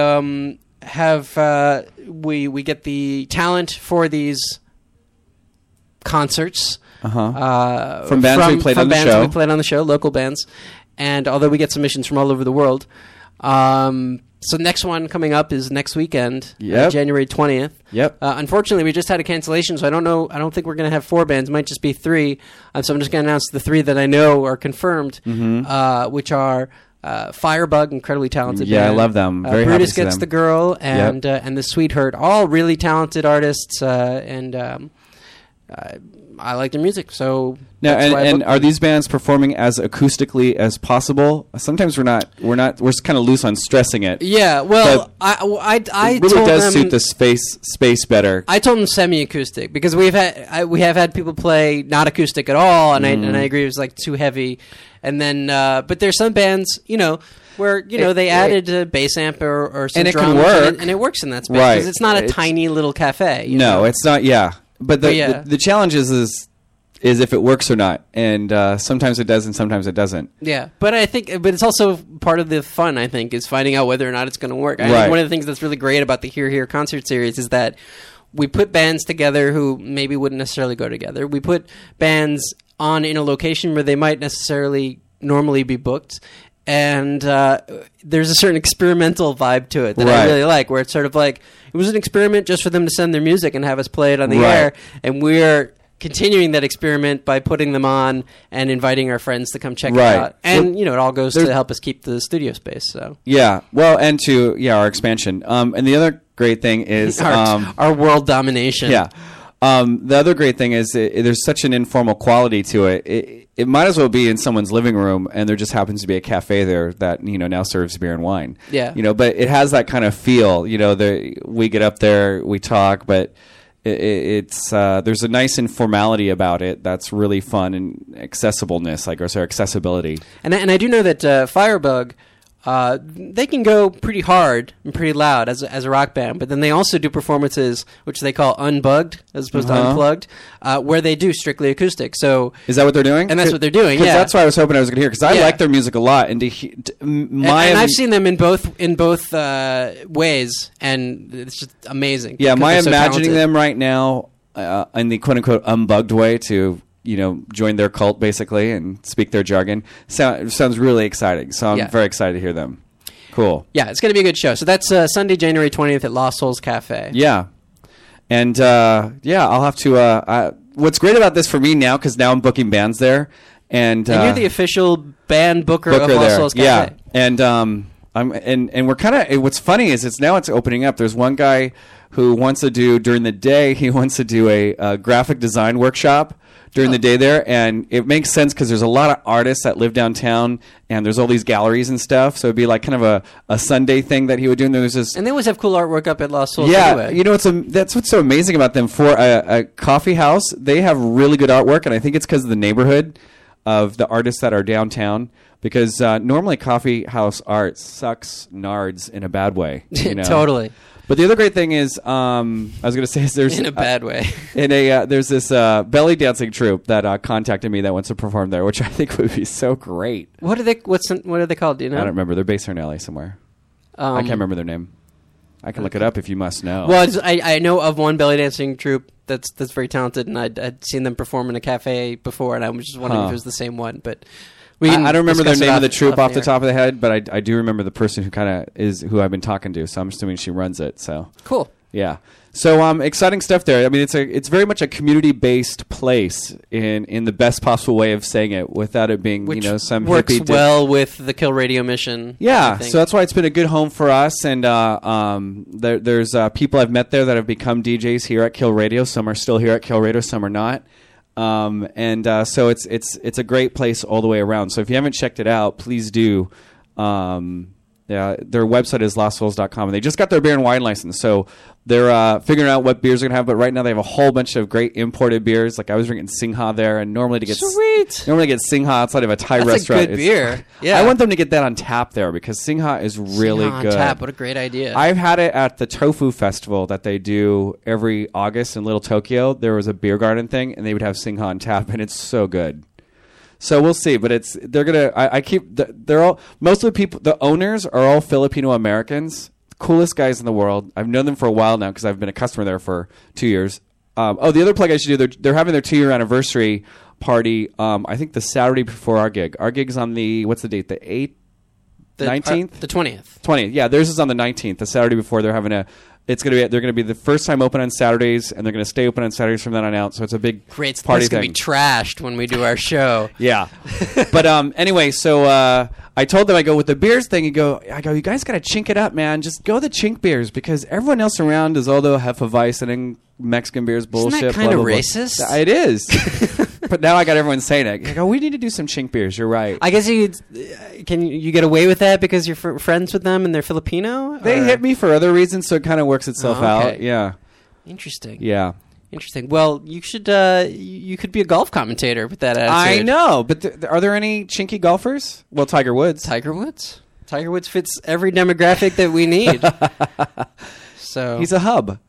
have... we get the talent for these concerts. From bands we played on the show. We played on the show, local bands. And although we get submissions from all over the world... so next one coming up is next weekend, January 20th. Yep. Unfortunately, we just had a cancellation, so I don't know. I don't think we're going to have 4 bands. It might just be 3. So I'm just going to announce the 3 that I know are confirmed, which are Firebug, incredibly talented Yeah, band. I love them. Very happy to Brutus see Gets them. the Girl, and the Sweetheart, all really talented artists, and I like their music. So Now, that's why I and booked are them. these bands performing as acoustically as possible? Sometimes we're kind of loose on stressing it. Yeah, well, But I it really told does them, suit the space better. I told them semi-acoustic because we have had people play not acoustic at all, and I agree it was like too heavy. And then, but there's some bands, where they added a bass amp or some And it can drums, work. and it works in that space Right. because it's not a It's- tiny little cafe. No, it's not. Yeah, but But yeah. the challenge is if it works or not, and sometimes it does, and sometimes it doesn't. Yeah, but it's also part of the fun. I think is finding out whether or not it's going to work. I Right. think one of the things that's really great about the Here Here concert series is that we put bands together who maybe wouldn't necessarily go together. We put bands on in a location where they might necessarily normally be booked. And there's a certain experimental vibe to it that I Right. really like, where it's sort of like it was an experiment just for them to send their music and have us play it on the Right. air, and we're continuing that experiment by putting them on and inviting our friends to come check Right. it out. And Well, it all goes there's- to help us keep the studio space. So Yeah, well, and to our expansion. And the other great thing is our world domination. Yeah. The other great thing is there's such an informal quality to it. It might as well be in someone's living room, and there just happens to be a cafe there that now serves beer and wine. Yeah. But it has that kind of feel. We get up there, we talk, but it's there's a nice informality about it that's really fun, and accessibleness, accessibility. And I do know that Firebug, they can go pretty hard and pretty loud as a rock band, but then they also do performances which they call unbugged as opposed to unplugged, where they do strictly acoustic. So Is that what they're doing? And that's what they're doing, 'Cause yeah. that's what I was hoping I was going to hear, because I Yeah. like their music a lot, and and I've seen them in both ways, and it's just amazing. Yeah, because am I they're so imagining talented. them right now in the quote-unquote unbugged way to, join their cult, basically, and speak their jargon? Sounds really exciting, so I'm Yeah. very excited to hear them. Cool. Yeah, it's going to be a good show. So that's Sunday, January 20th at Lost Souls Cafe. Yeah. And, I'll have to... what's great about this for me now, because now I'm booking bands there, and you're the official band booker of Lost there. Souls Cafe. Yeah, and and we're kind of. What's funny is it's opening up. There's one guy who wants to do during the day. He wants to do a graphic design workshop during the day there, and it makes sense because there's a lot of artists that live downtown, and there's all these galleries and stuff. So it'd be like kind of a Sunday thing that he would do. And there's this. And they always have cool artwork up at Lost Souls Yeah, anyway. that's what's so amazing about them. For a coffee house, they have really good artwork, and I think it's because of the neighborhood of the artists that are downtown. Because normally coffee house art sucks nards in a bad way. Totally. But the other great thing is, I was going to say, is there's In a bad way. there's this belly dancing troupe that contacted me that wants to perform there, which I think would be so great. What are they called? Do you know? I don't remember. They're based here in LA somewhere. I can't remember their name. I can look it up if you must know. Well, I know of one belly dancing troupe that's very talented, and I'd seen them perform in a cafe before, and I was just wondering if it was the same one. But we can I don't remember their discuss it name of the troupe off the air. top of the head, but I do remember the person who kind of is who I've been talking to. So I'm assuming she runs it. So Cool. yeah. So exciting stuff there. I mean, it's very much a community-based place in the best possible way of saying it, without it being Which some works hippie well with the Kill Radio mission. I Yeah, think. so that's why it's been a good home for us. And there's people I've met there that have become DJs here at Kill Radio. Some are still here at Kill Radio, some are not. So it's a great place all the way around. So if you haven't checked it out, please do. Yeah, their website is lostsouls.com, and they just got their beer and wine license. So they're figuring out what beers they're going to have. But right now they have a whole bunch of great imported beers. Like I was drinking Singha there, and normally to get Singha outside of a Thai That's restaurant. a good beer. Yeah. I want them to get that on tap there, because Singha is really Singha on good. tap. What a great idea. I've had it at the Tofu Festival that they do every August in Little Tokyo. There was a beer garden thing, and they would have Singha on tap, and it's so good. So we'll see, but they're all, most of the people, the owners are all Filipino Americans, coolest guys in the world. I've known them for a while now because I've been a customer there for 2 years. The other plug I should do, they're having their 2-year anniversary party. I think the Saturday before our gig. Our gig's on what's the date? The 8th, 19th, the 20th. 20th. Yeah, theirs is on the 19th. The Saturday before they're having they're going to be the first time open on Saturdays, and they're going to stay open on Saturdays from then on out. So it's a big Great. party That's going thing. to be trashed when we do our show. Yeah. But anyway, so I told them, I go, with the beers thing, I go, you guys got to chink it up, man. Just go the chink beers, because everyone else around is all the Hefeweizen and Mexican beers bullshit. that kinda blah, blah, blah. racist? It is. But now I got everyone saying it. Like, oh, we need to do some chink beers. You're right. I guess can you get away with that because you're friends with them and they're Filipino? They or- hit me for other reasons, so it kind of works itself Oh, okay. out. Yeah. Interesting. Yeah. Interesting. Well, you should. You could be a golf commentator with that attitude. I know, but are there any chinky golfers? Well, Tiger Woods. Tiger Woods. Tiger Woods fits every demographic that we need. So He's a hub.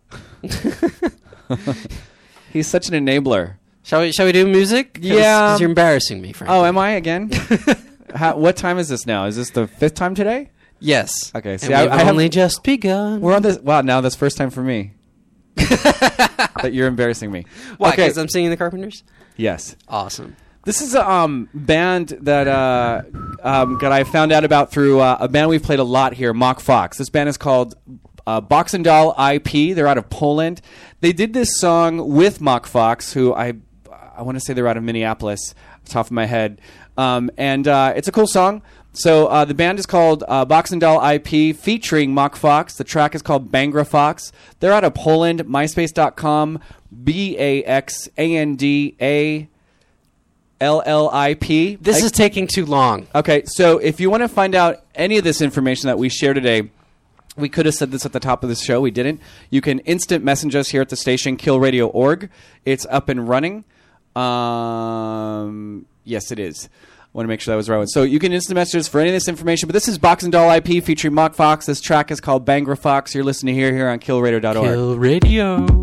He's such an enabler. Shall we do music? Yeah. Because you're embarrassing me, frankly. Oh, am I again? What time is this now? Is this the 5th time today? Yes. Okay, And see, we've I have- only just begun. We're on this. Wow, now that's first time for me. That you're embarrassing me. Why? Okay. Because I'm singing the Carpenters? Yes. Awesome. This is a band that I found out about through a band we've played a lot here, Mock Fox. This band is called Boxendal IP. They're out of Poland. They did this song with Mock Fox, who I want to say they're out of Minneapolis, off the top of my head. And it's a cool song. So the band is called Boxendal IP featuring Mock Fox. The track is called Bangra Fox. They're out of Poland, myspace.com, BAXANDALLIP. This is taking too long. Okay, so if you want to find out any of this information that we share today, we could have said this at the top of the show. We didn't. You can instant message us here at the station, killradio.org. It's up and running. Yes, it is. I want to make sure that was right. So you can instant message us for any of this information. But this is Boxendal IP featuring Mock Fox. This track is called Bangra Fox. You're listening here on killradio.org. Kill Radio.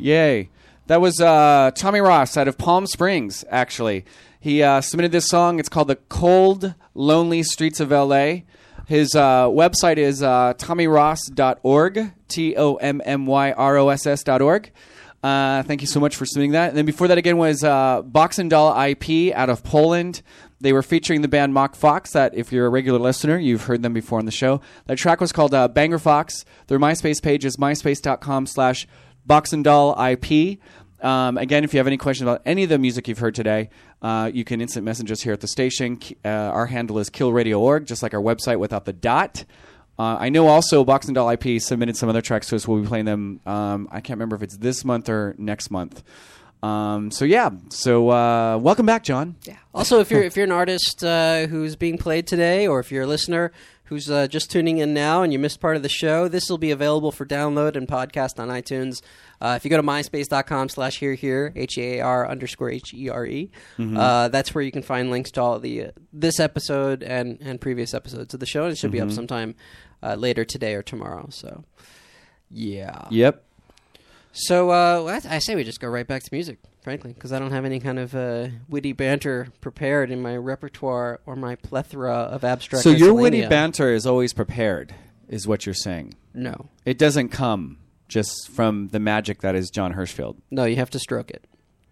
Yay. That was Tommy Ross out of Palm Springs, actually. He submitted this song. It's called The Cold, Lonely Streets of L.A. His website is tommyross.org, TOMMYROSS.org. Thank you so much for submitting that. And then before that again was Boxing Doll IP out of Poland. They were featuring the band Mock Fox. That, if you're a regular listener, you've heard them before on the show. That track was called Banger Fox. Their MySpace page is myspace.com/BoxingDollIP. Again, if you have any questions about any of the music you've heard today, you can instant message us here at the station. Our handle is killradio.org, just like our website without the dot. I know also Boxing Doll IP submitted some other tracks to us. We'll be playing them. I can't remember if it's this month or next month. So welcome back, John. Yeah. Also, if you're an artist who's being played today, or if you're a listener who's just tuning in now and you missed part of the show, this will be available for download and podcast on iTunes. If you go to myspace.com/hearhere, HEAR_HERE, that's where you can find links to all this episode and previous episodes of the show. And it should be up sometime later today or tomorrow. So, yeah. Yep. So I say we just go right back to music, frankly, because I don't have any kind of witty banter prepared in my repertoire or my plethora of abstract. So your witty miscellanea. banter is always prepared, is what you're saying. No. It doesn't come just from the magic that is John Hirschfield. No, you have to stroke it.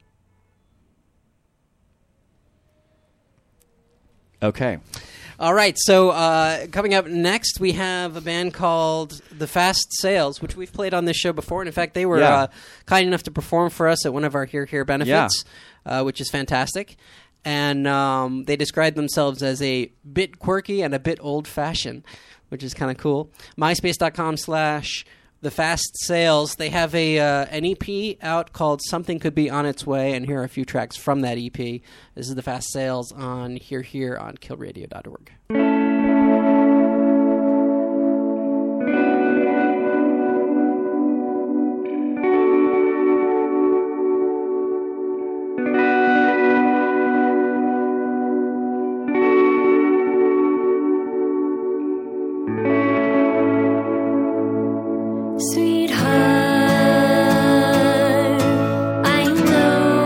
Okay. All right, so coming up next, we have a band called The Fast Sales, which we've played on this show before. And in fact, they were kind enough to perform for us at one of our Here benefits, which is fantastic. And they described themselves as a bit quirky and a bit old-fashioned, which is kind of cool. MySpace.com/The Fast Sales. They have an EP out called Something Could Be On Its Way, and here are a few tracks from that EP. This is The Fast Sales on Here on killradio.org.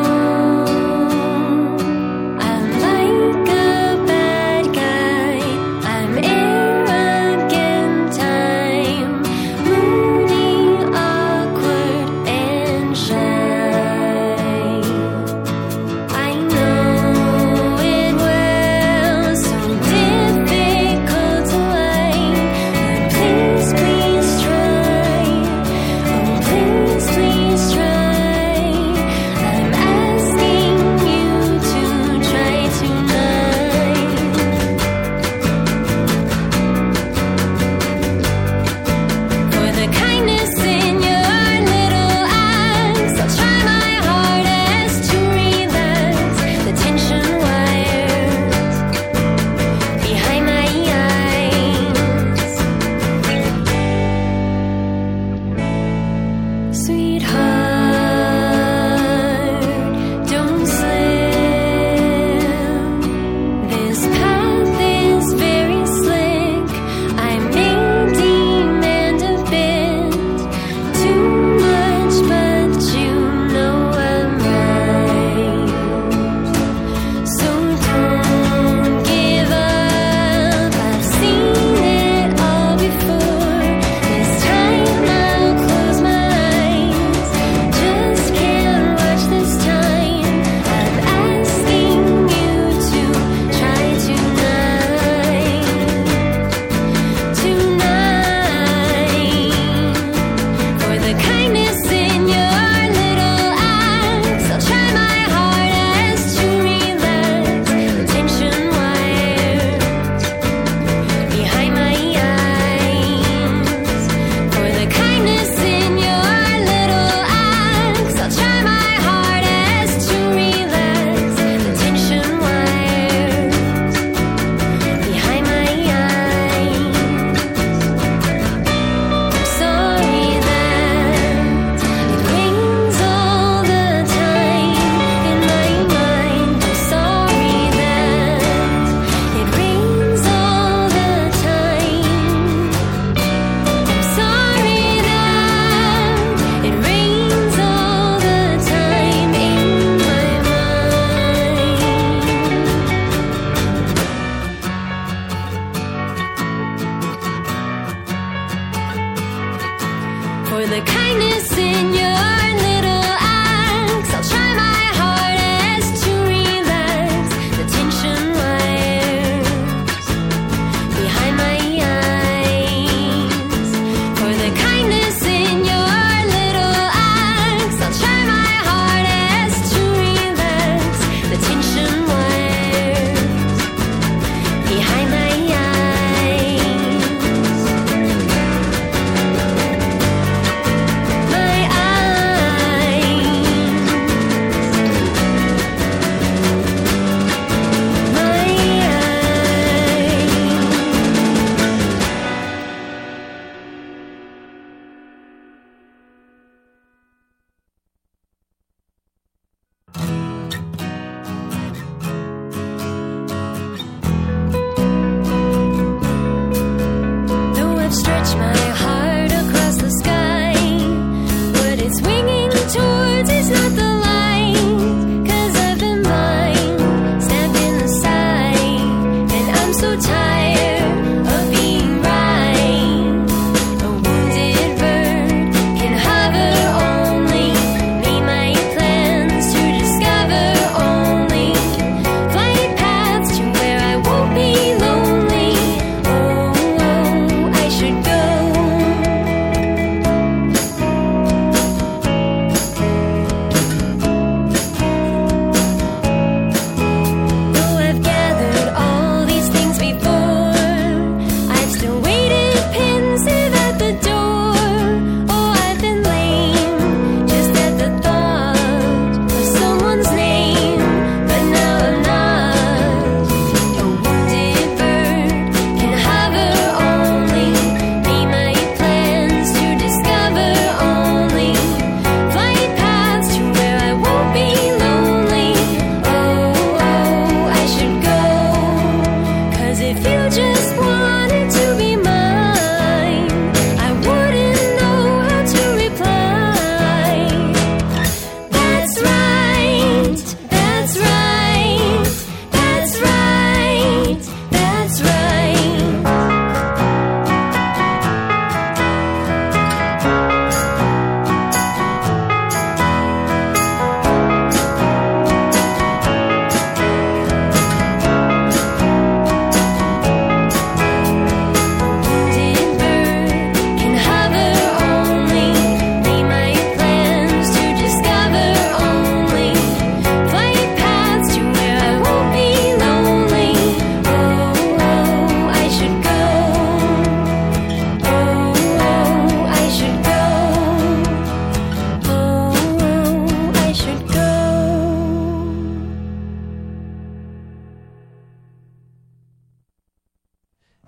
Sweetheart, I know I'm like a bad guy.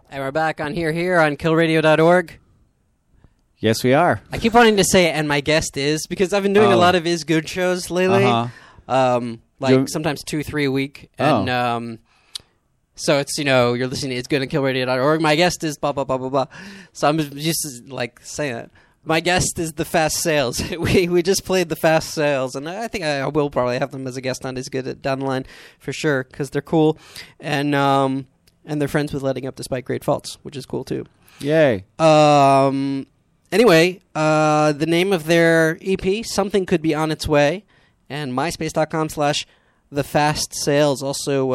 And we're back on here on killradio.org. Yes, we are. I keep wanting to say, and my guest is, because I've been doing a lot of Is Good shows lately. Sometimes 2-3 a week. And so it's, you're listening to It's Good on killradio.org. My guest is blah, blah, blah, blah, blah. So I'm just like saying that. My guest is the Fast Sales. We just played the Fast Sales, and I think I will probably have them as a guest on Is Good down the line for sure, because they're cool. And they're friends with Letting Up Despite Great Faults, which is cool too. Yay. Anyway, the name of their EP, Something Could Be On Its Way, and myspace.com/thefastsales. Also,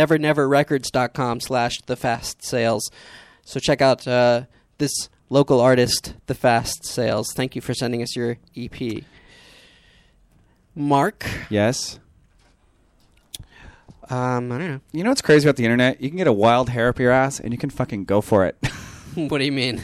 neverneverrecords.com/thefastsales. So check out this local artist, The Fast Sales. Thank you for sending us your EP. Mark? Yes? I don't know. You know what's crazy about the internet? You can get a wild hair up your ass, and you can fucking go for it. What do you mean?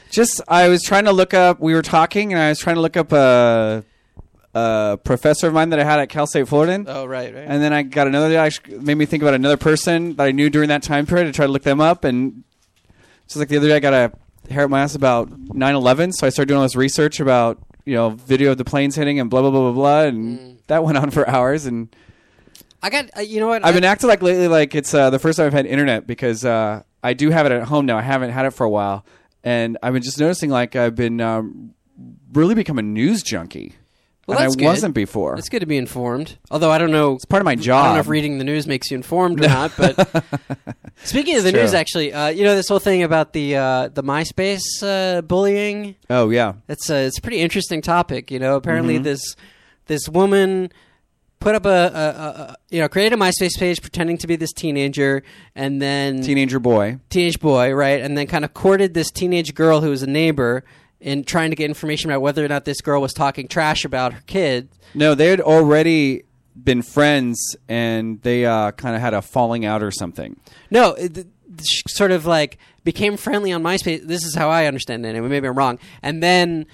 I was trying to look up, we were talking, and I was trying to look up a professor of mine that I had at Cal State Fullerton. Oh, right. And then I got another guy, made me think about another person that I knew during that time period. I tried to look them up, and just like the other day, I got a hair up my ass about 9/11, so I started doing all this research about, video of the planes hitting and blah, blah, blah, blah, blah, and that went on for hours, and I got, you know what? I've been acting like lately like it's the first time I've had internet, because I do have it at home now. I haven't had it for a while, and I've been just noticing like I've been really become a news junkie. Well, and that's I good. wasn't before. It's good to be informed. Although I don't know. It's part of my job. I don't know if reading the news makes you informed or not. But speaking of the news, actually, this whole thing about the MySpace bullying. Oh yeah, it's a pretty interesting topic. Apparently this woman put up created a MySpace page pretending to be this teenager, and then teenage boy, right, and then kind of courted this teenage girl who was a neighbor, in trying to get information about whether or not this girl was talking trash about her kid. No, they had already been friends, and they kind of had a falling out or something. No, she sort of like became friendly on MySpace. This is how I understand it, anyway. Maybe I'm wrong. And then,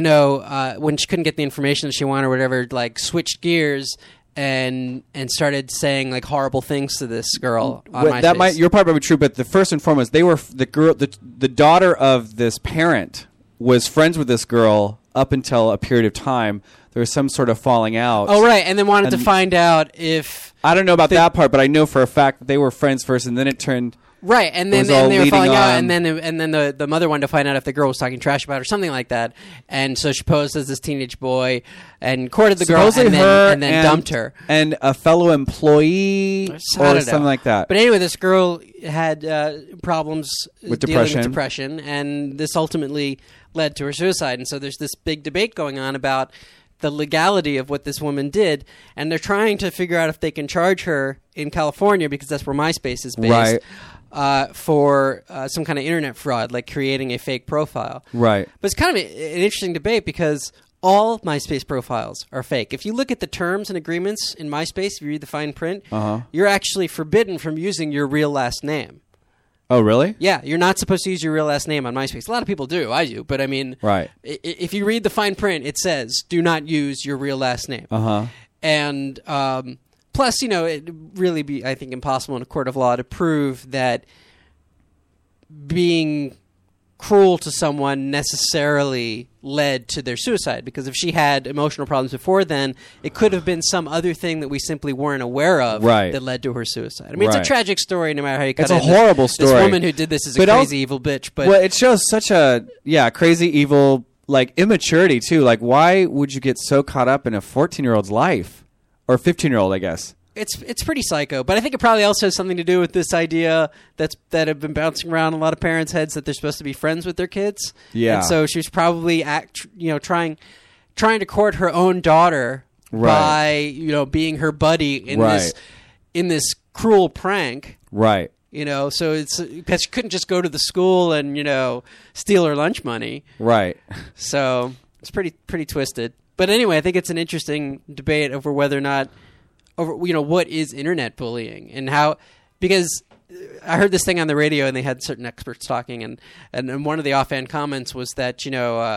when she couldn't get the information that she wanted or whatever, like switched gears and started saying like horrible things to this girl on MySpace. You're probably true, but first and foremost, they were the girl, the daughter of this parent was friends with this girl up until a period of time. There was some sort of falling out. Oh, right, and then wanted to find out if... I don't know about that part, but I know for a fact that they were friends first, and then it turned... Right, and then they were falling out, and then the mother wanted to find out if the girl was talking trash about her, something like that. And so she posed as this teenage boy and courted the girl, and then dumped her. And a fellow employee or something like that. But anyway, this girl had problems with dealing with depression, and this ultimately led to her suicide. And so there's this big debate going on about the legality of what this woman did, and they're trying to figure out if they can charge her in California, because that's where MySpace is based. Right. For some kind of internet fraud, like creating a fake profile. Right. But it's kind of an interesting debate, because all MySpace profiles are fake. If you look at the terms and agreements in MySpace, if you read the fine print, you're actually forbidden from using your real last name. Oh, really? Yeah, you're not supposed to use your real last name on MySpace. A lot of people do. I do. But I mean, right. If you read the fine print, it says, do not use your real last name. And... plus, it'd really be, I think, impossible in a court of law to prove that being cruel to someone necessarily led to their suicide. Because if she had emotional problems before then, it could have been some other thing that we simply weren't aware of that led to her suicide. I mean, it's a tragic story no matter how you cut it. It's a horrible story. This woman who did this is a crazy, evil bitch. But it shows such a, crazy, evil, immaturity, too. Like, why would you get so caught up in a 14-year-old's life? Or 15-year-old, I guess. It's pretty psycho, but I think it probably also has something to do with this idea that have been bouncing around in a lot of parents' heads, that they're supposed to be friends with their kids. Yeah. And so she's probably trying to court her own daughter by being her buddy in this cruel prank. Right. So it's because she couldn't just go to the school and steal her lunch money. Right. So it's pretty twisted. But anyway, I think it's an interesting debate over whether or not, what is internet bullying and how, because I heard this thing on the radio and they had certain experts talking, and one of the offhand comments was that,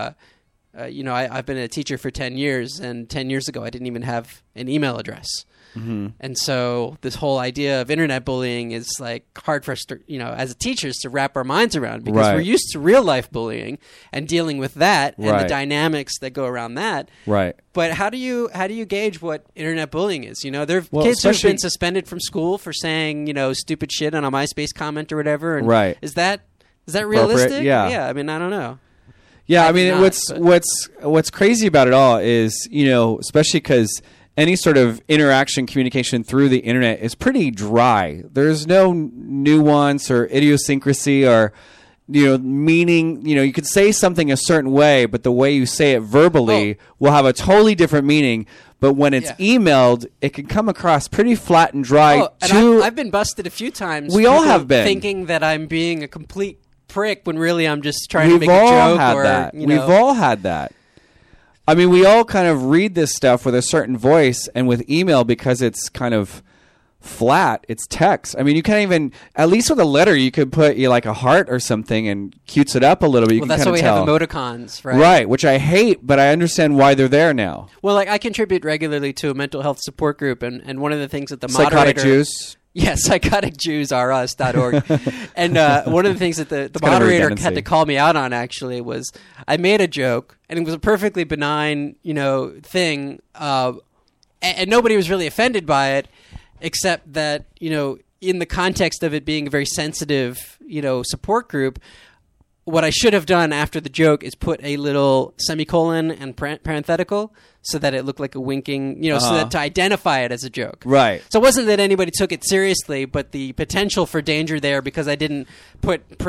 I've been a teacher for 10 years, and 10 years ago I didn't even have an email address. And so this whole idea of internet bullying is like hard for us to, as teachers to wrap our minds around, because Right. we're used to real life bullying and dealing with that and the Right. dynamics that go around that. Right. But how do you gauge what internet bullying is? There are Well, kids who've especially- been suspended from school for saying stupid shit on a MySpace comment or whatever. And Right. Is that realistic? Yeah. Yeah. I mean, I don't know. Yeah, I I mean, do not, but- what's crazy about it all is, especially because any sort of interaction, communication through the internet is pretty dry. There's no nuance or idiosyncrasy or, meaning. You could say something a certain way, but the way you say it verbally will have a totally different meaning. But when it's emailed, it can come across pretty flat and dry. And I've been busted a few times. We all people have been. thinking that I'm being a complete prick when really I'm just trying to We've make a all joke. had Or that. We've all had that. I mean, we all kind of read this stuff with a certain voice, and with email, because it's kind of flat, it's text. I mean, you can't even, at least with a letter, you could put like a heart or something and cutes it up a little bit. You Well, can that's kind why of we tell. have emoticons, right? Right, which I hate, but I understand why they're there now. Well, like I contribute regularly to a mental health support group, and one of the things that the Psychotic moderator... Jews. Yeah, psychoticjewsrus.org. And one of the things that the kind of a moderator redundancy. had to call me out on, actually, was I made a joke, and it was a perfectly benign, thing, and nobody was really offended by it, except that, in the context of it being a very sensitive, support group, what I should have done after the joke is put a little semicolon and parenthetical so that it looked like a winking, so that to identify it as a joke. Right. So it wasn't that anybody took it seriously, but the potential for danger there, because I didn't put I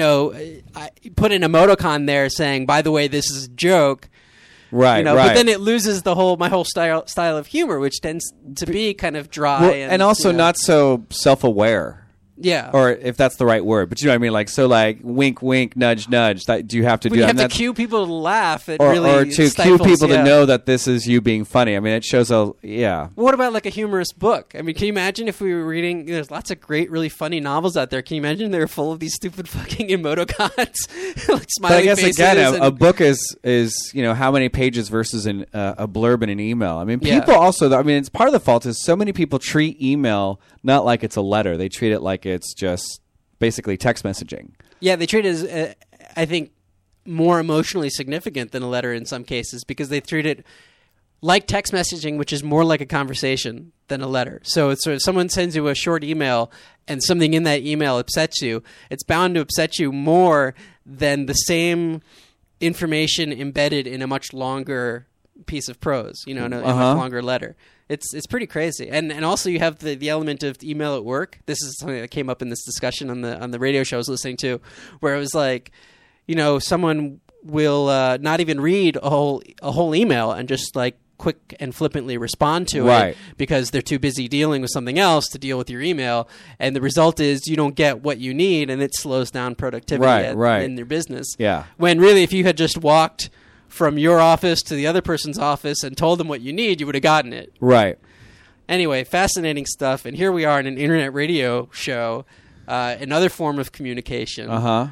put an emoticon there saying, by the way, this is a joke. Right, right. But then it loses my whole style of humor, which tends to be kind of dry Well, and also not so self-aware. Yeah. Or if that's the right word, but you know what I mean, like wink, wink, nudge, nudge. That do you have to But do? you that? have And to cue people to laugh. It or, really or to stifles, cue people yeah. to know that this is you being funny. I mean, it shows yeah. What about like a humorous book? I mean, can you imagine if we were reading? There's lots of great, really funny novels out there. Can you imagine they're full of these stupid fucking emoticons, like smiley But I guess faces? again, a and- book is how many pages versus a blurb in an email. I mean, Yeah. people also. I mean, it's part of the fault is so many people treat email not like it's a letter. They treat it like it's just basically text messaging. Yeah, they treat it as, I think, more emotionally significant than a letter in some cases, because they treat it like text messaging, which is more like a conversation than a letter. So it's sort of someone sends you a short email and something in that email upsets you. It's bound to upset you more than the same information embedded in a much longer piece of prose, in a much longer letter. It's pretty crazy, and also you have the element of email at work. This is something that came up in this discussion on the radio show I was listening to, where it was like, someone will not even read a whole email and just like quick and flippantly respond to Right. it because they're too busy dealing with something else to deal with your email, and the result is you don't get what you need, and it slows down productivity Right. in their business. Yeah. When really, if you had just walked from your office to the other person's office and told them what you need, you would have gotten it. Right. Anyway, fascinating stuff. And here we are in an internet radio show, another form of communication,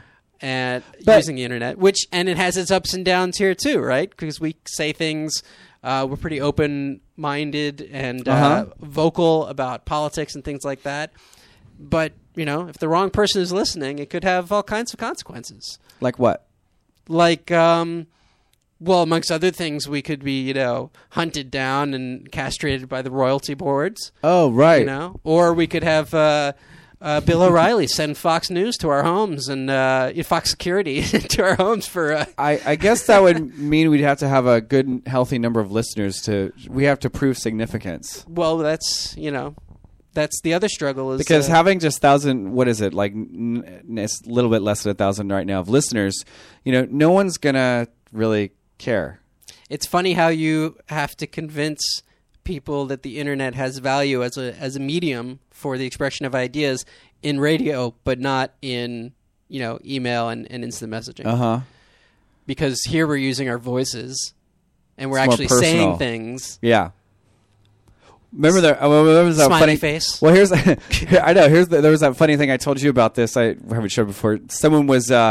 and using the internet, and it has its ups and downs here too, right? Because we say things, we're pretty open-minded and vocal about politics and things like that. But if the wrong person is listening, it could have all kinds of consequences. Like what? Like, well, amongst other things, we could be, hunted down and castrated by the royalty boards. Oh, right. Or we could have Bill O'Reilly send Fox News to our homes and Fox Security to our homes for. I guess that would mean we'd have to have a good, and healthy number of listeners we have to prove significance. Well, that's that's the other struggle is Because having just 1,000, what is it, like it's a little bit less than 1,000 right now of listeners, no one's gonna really care. It's funny how you have to convince people that the internet has value as a medium for the expression of ideas in radio, but not in email and instant messaging. Because here we're using our voices, and we're It's more actually personal. saying things. Yeah. Remember that Smiley funny face. Well, I know. There was that funny thing I told you about this. I haven't showed before. Someone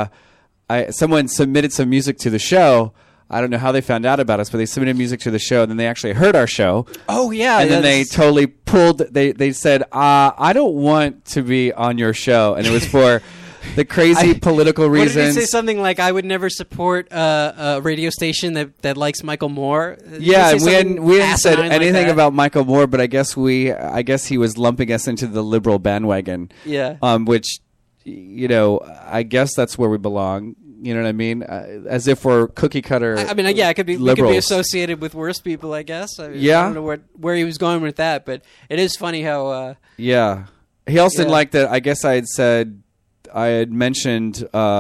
someone submitted some music to the show. I don't know how they found out about us, but they submitted music to the show, and then they actually heard our show. Oh yeah, and then they totally pulled. They said, "I don't want to be on your show," and it was for the crazy political What reasons. did they say? Something like, "I would never support a radio station that likes Michael Moore." Yeah, Did they say we hadn't said asinine like anything that? about Michael Moore, but I guess he was lumping us into the liberal bandwagon. Yeah. Which, I guess that's where we belong. You know what I mean? As if we're cookie cutter. I mean, yeah, it could be. We liberals. could be associated with worse people, I guess. I Yeah. don't know where he was going with that, but it is funny how. Yeah. He also didn't Yeah. like that. I guess I had mentioned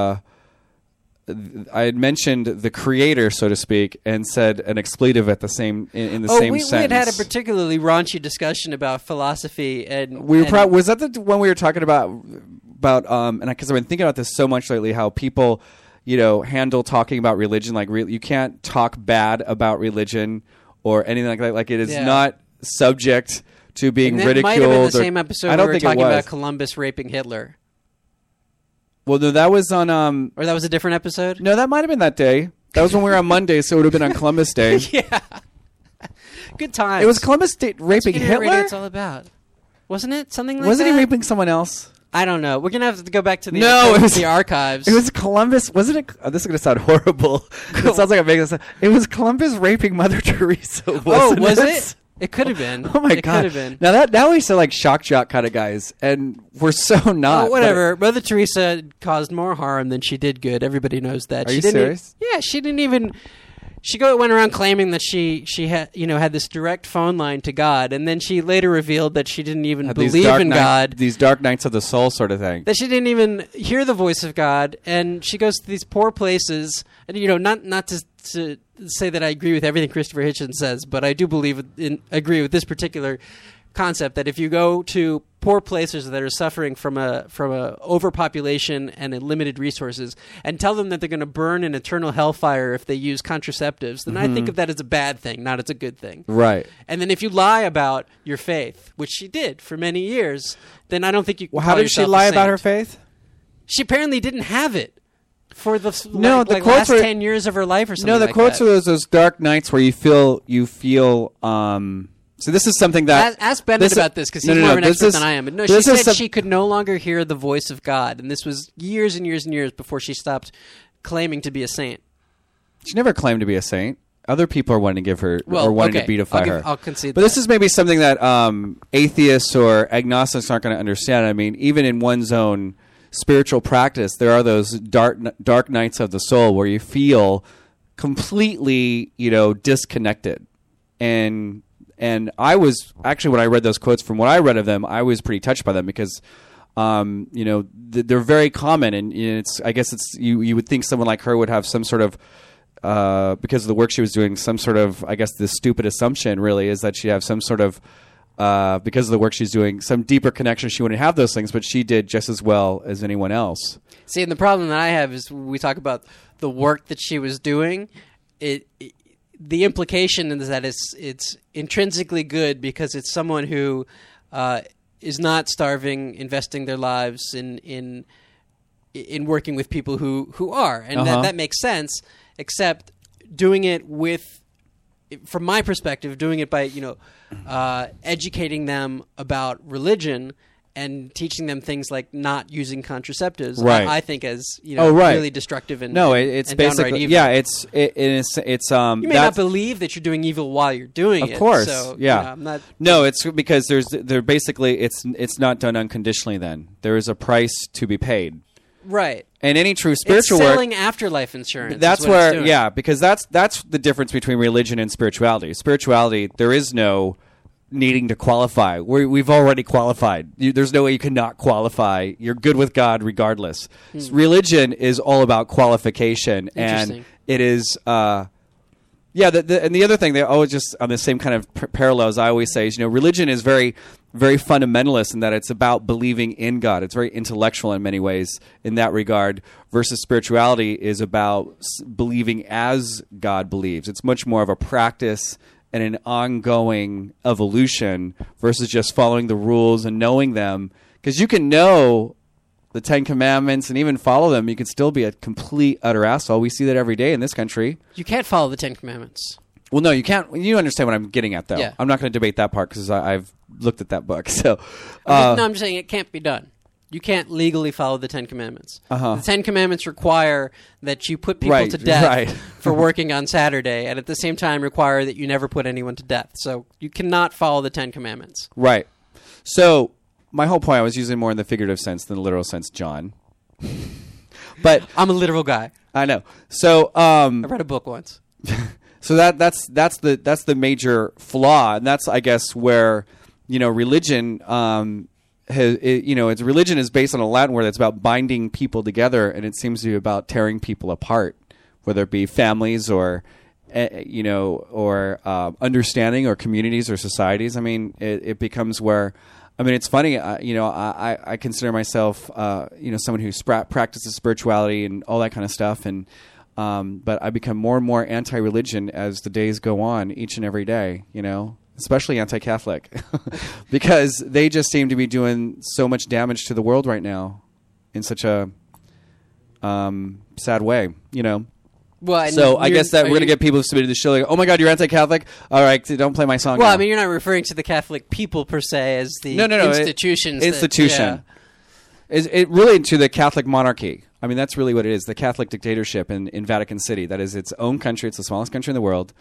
the creator, so to speak, and said an expletive at the same in the same we sentence. had had a particularly raunchy discussion about philosophy, and Was that the one we were talking about and because I've been thinking about this so much lately, how people, handle talking about religion like you can't talk bad about religion or anything like that. Like it is Yeah. not subject to being and that ridiculed. might have been the or- same episode I don't where we were think it talking was. about Columbus raping Hitler, Well, no, that was on. or that was a different episode. No, that might have been that day. That was when we were on Monday, so it would have been on Columbus Day. Yeah, good times. It was Columbus Day raping Internet radio, Hitler. it's all about, wasn't it? Something like Wasn't that. he raping someone else? I don't know. We're gonna have to go back to the No, it was- the archives. It was Columbus. Wasn't it? This is going to sound horrible. It sounds like I'm making this. It was Columbus raping Mother Teresa. oh, Wasn't was it? it? It could have been. Oh my it god! Could have been. Now we sound like shock jock kind of guys, and we're so not. Oh, whatever. Mother Teresa caused more harm than she did good. Everybody knows that. Are she you didn't serious? Yeah, she didn't even. She went around claiming that she had had this direct phone line to God, and then she later revealed that she didn't even These believe dark in night- God. These dark nights of the soul, sort of thing. That she didn't even hear the voice of God, and she goes to these poor places. And not to say that I agree with everything Christopher Hitchens says, but I do agree with this particular concept that if you go to poor places that are suffering from a overpopulation and limited resources, and tell them that they're going to burn in eternal hellfire if they use contraceptives, then I think of that as a bad thing, not as a good thing. Right. And then if you lie about your faith, which she did for many years, then I don't think you can Well, how call did she yourself a lie about saint. her faith? She apparently didn't have it for the No, the like quotes last were- 10 years of her life or something. No, the like quotes that. are those dark nights where you feel. So this is something that Ask Bennett about this because he's more of an expert than I am. But no, she this is said some- she could no longer hear the voice of God, and this was years and years and years before she stopped claiming to be a saint. She never claimed to be a saint. Other people are wanting to give her or wanting to beatify her. I'll concede. But that. this is maybe something that atheists or agnostics aren't going to understand. I mean, even in one's own spiritual practice, there are those dark nights of the soul where you feel completely, disconnected. And I was actually, when I read those quotes, from what I read of them, I was pretty touched by them because, they're very common, and I guess you would think someone like her would have some sort of. Because of the work she was doing, some sort of, I guess the stupid assumption really is that she'd have some sort of, because of the work she's doing, some deeper connection. She wouldn't have those things, but she did just as well as anyone else. See, and the problem that I have is when we talk about the work that she was doing, the implication is that it's intrinsically good because it's someone who is not starving, investing their lives in working with people who are, and that makes sense. Except doing it from my perspective, doing it by educating them about religion and teaching them things like not using contraceptives. Right. I think as right. really destructive and It's and downright basically evil. it's You may not believe that you're doing evil while you're doing it. Of course, So, yeah. I'm not. No, it's because they're basically it's not done unconditionally. Then there is a price to be paid, Right. and any true It's spiritual work. selling afterlife insurance. That's is what it's where, doing. yeah, because that's the difference between religion and spirituality. Spirituality, there is no needing to qualify. We've already qualified. There's no way you cannot qualify. You're good with God regardless. Religion is all about qualification, and Interesting. it is. And the other thing, they always just on the same kind of parallels. I always say is, religion is very, very fundamentalist in that it's about believing in God. It's very intellectual in many ways in that regard. Versus spirituality is about believing as God believes. It's much more of a practice and an ongoing evolution versus just following the rules and knowing them. Because you can know the Ten Commandments and even follow them, you can still be a complete, utter asshole. We see that every day in this country. You can't follow the Ten Commandments. Well, no, you can't. You understand what I'm getting at, though. Yeah. I'm not going to debate that part because I've looked at that book. So, No, I'm just saying it can't be done. You can't legally follow the Ten Commandments. Uh-huh. The Ten Commandments require that you put people Right, to death right. for working on Saturday, and at the same time require that you never put anyone to death. So you cannot follow the Ten Commandments. right. So my whole point, I was using more in the figurative sense than the literal sense, John. But I'm a literal guy. I know. So I read a book once. so that's the major flaw, and that's, I guess, where religion religion is based on a Latin word that's about binding people together, and it seems to be about tearing people apart, whether it be families or understanding or communities or societies. I mean, it becomes where, I mean, it's funny. I consider myself someone who practices spirituality and all that kind of stuff, and but I become more and more anti-religion as the days go on, each and every day. Especially anti-Catholic, because they just seem to be doing so much damage to the world right now in such a sad way, Well, and So I you're- guess that are we're going to you- get people who submitted the show like, oh my God, you're anti-Catholic? All right, don't play my song Well, now. I mean, you're not referring to the Catholic people per se as the No, institutions. institution. It really to the Catholic monarchy. I mean, that's really what it is, the Catholic dictatorship in Vatican City. That is its own country. It's the smallest country in the world.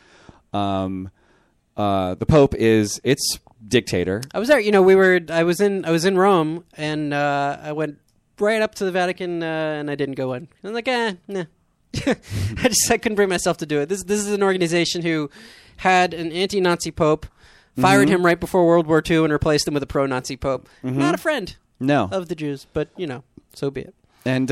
The Pope is its dictator. I was there. I was in Rome, and I went right up to the Vatican, and I didn't go in. I'm like, nah. I couldn't bring myself to do it. This is an organization who had an anti-Nazi Pope, fired him right before World War II, and replaced him with a pro-Nazi Pope. Not a friend No. of the Jews, but so be it. And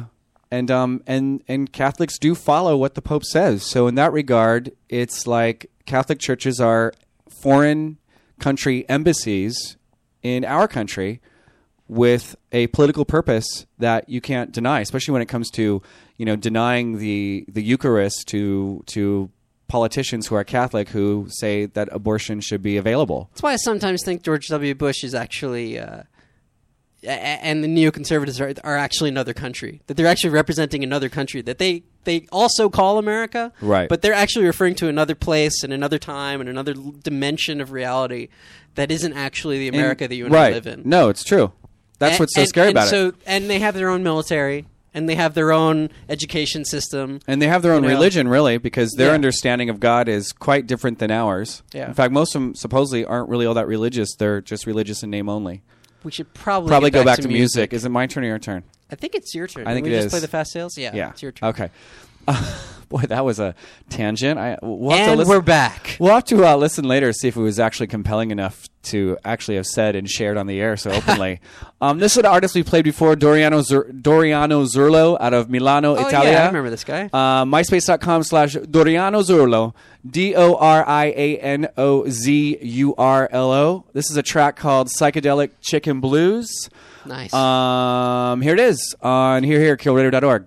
Catholics do follow what the Pope says. So in that regard, it's like Catholic churches are foreign country embassies in our country with a political purpose that you can't deny, especially when it comes to denying the Eucharist to politicians who are Catholic who say that abortion should be available. That's why I sometimes think George W. Bush is actually, and the neoconservatives are actually another country. That they're actually representing another country. That they also call America, Right. But they're actually referring to another place and another time and another dimension of reality that isn't actually the America that you and I live in. No, it's true. That's what's so scary about it. And they have their own military, and they have their own education system. And they have their own religion, really, because their Yeah. understanding of God is quite different than ours. Yeah. In fact, most of them supposedly aren't really all that religious. They're just religious in name only. We should probably get Go back to music. music. Is it my turn or your turn? I think it's your turn. I think Didn't we it just is. play the Fast Sales? Yeah, it's your turn. Okay. Boy, that was a tangent. We'll have to And listen. we're back. We'll have to listen later to see if it was actually compelling enough to actually have said and shared on the air so openly. This is an artist we played before, Doriano Zurlo out of Milano, Oh, Italia. yeah, I remember this guy. MySpace.com/Doriano Zurlo. DORIANOZURLO. This is a track called Psychedelic Chicken Blues. Nice. Here it is on KillRadio.org.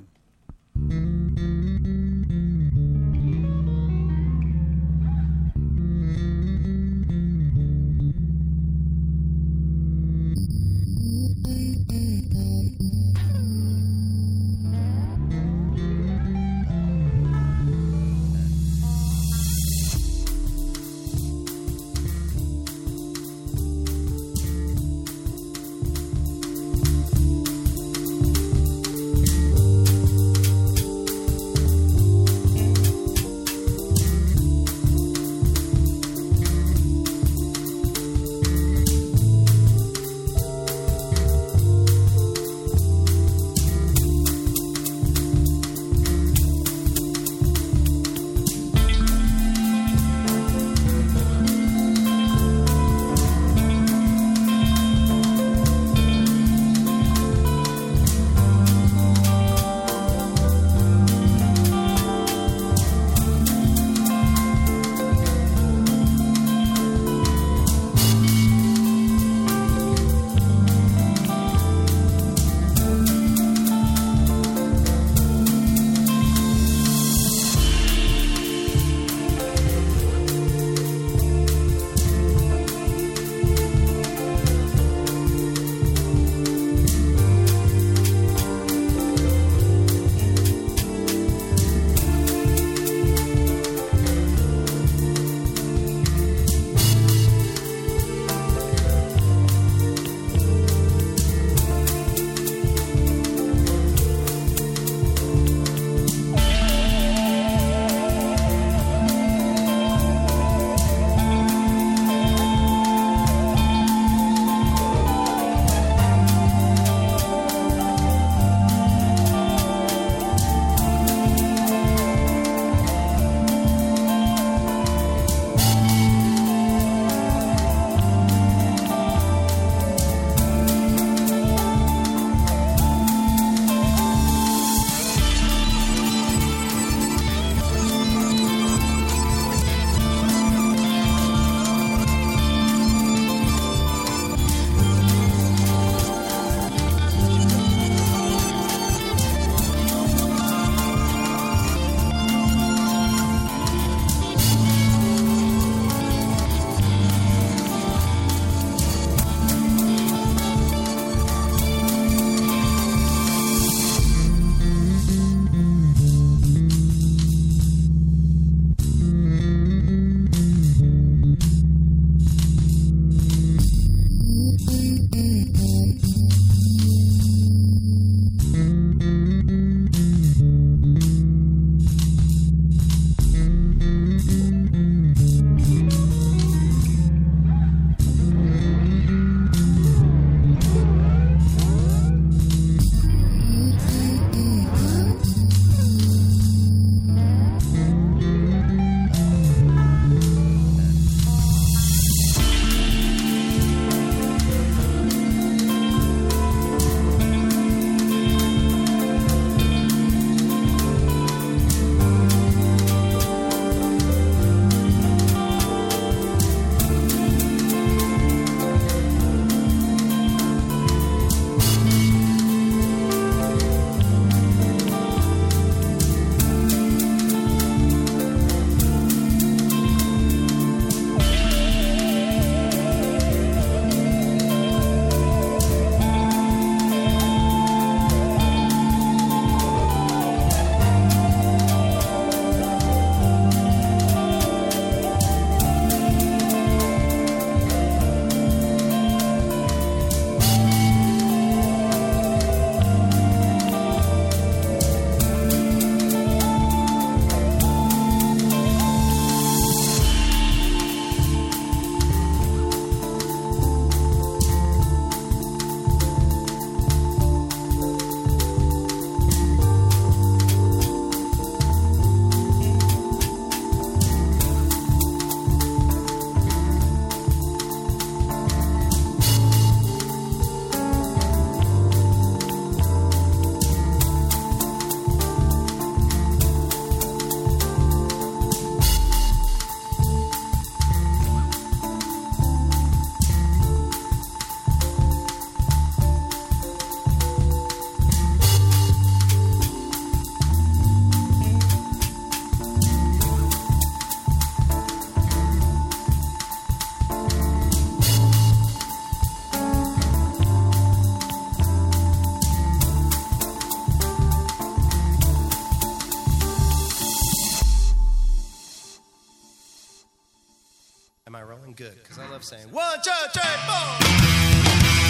I'm good, because I love saying 1, 2, 3, 4.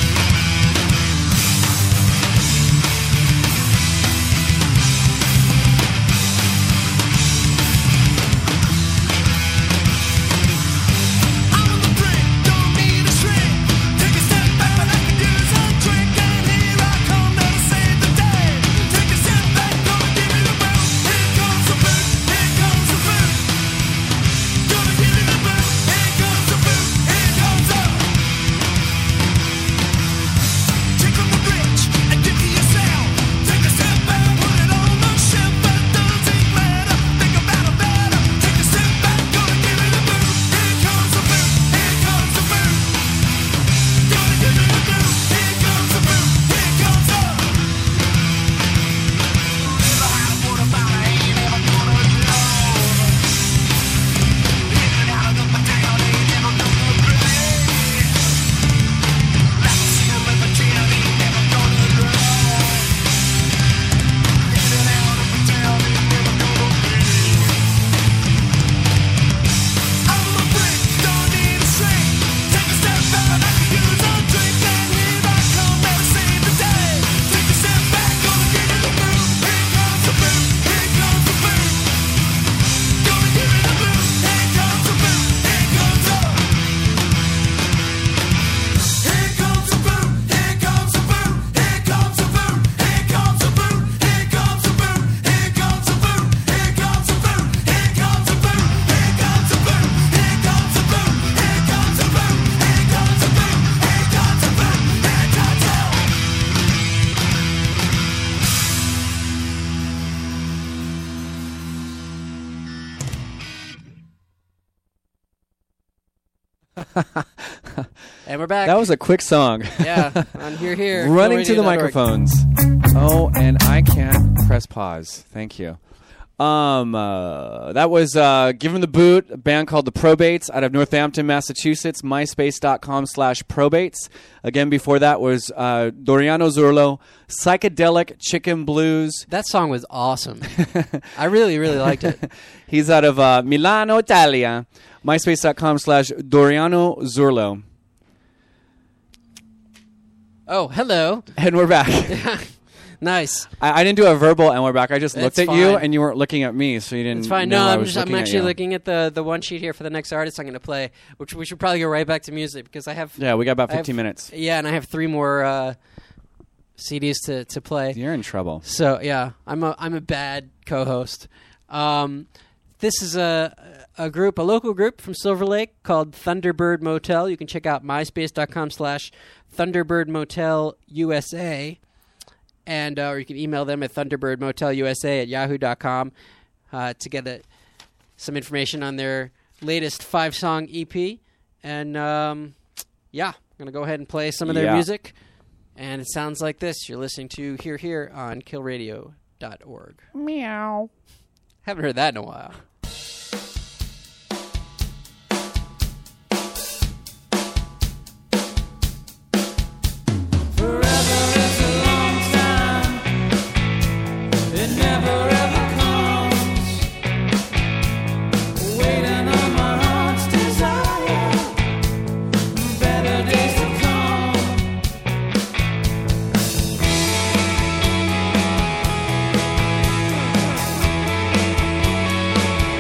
And we're back. That was a quick song. Yeah, on here. Running to the GoRadio.org. microphones. Oh, and I can't press pause. Thank you. That was Give 'Em the Boot, a band called The Probates out of Northampton, Massachusetts, myspace.com/probates. Again, before that was Doriano Zurlo, Psychedelic Chicken Blues. That song was awesome. I really, really liked it. He's out of Milano, Italia, myspace.com/Doriano Zurlo. Oh, hello. And we're back. Nice. I didn't do a verbal and we're back. I just looked That's at you fine. and you weren't looking at me, so you didn't It's fine. know No, I I'm was looking actually at you. looking at the one sheet here for the next artist I'm going to play, which we should probably go right back to music because I have... Yeah, we got about I have- 15 minutes. Yeah, and I have 3 more CDs to play. You're in trouble. So, yeah, I'm a bad co-host. This is a local group from Silver Lake called Thunderbird Motel. You can check out myspace.com/Thunderbird Motel USA. And or you can email them at thunderbirdmotelusa@yahoo.com to get some information on their latest 5-song EP. And I'm going to go ahead and play some of their music. And it sounds like this. You're listening to Here on killradio.org. Meow. Haven't heard that in a while. Better days to come.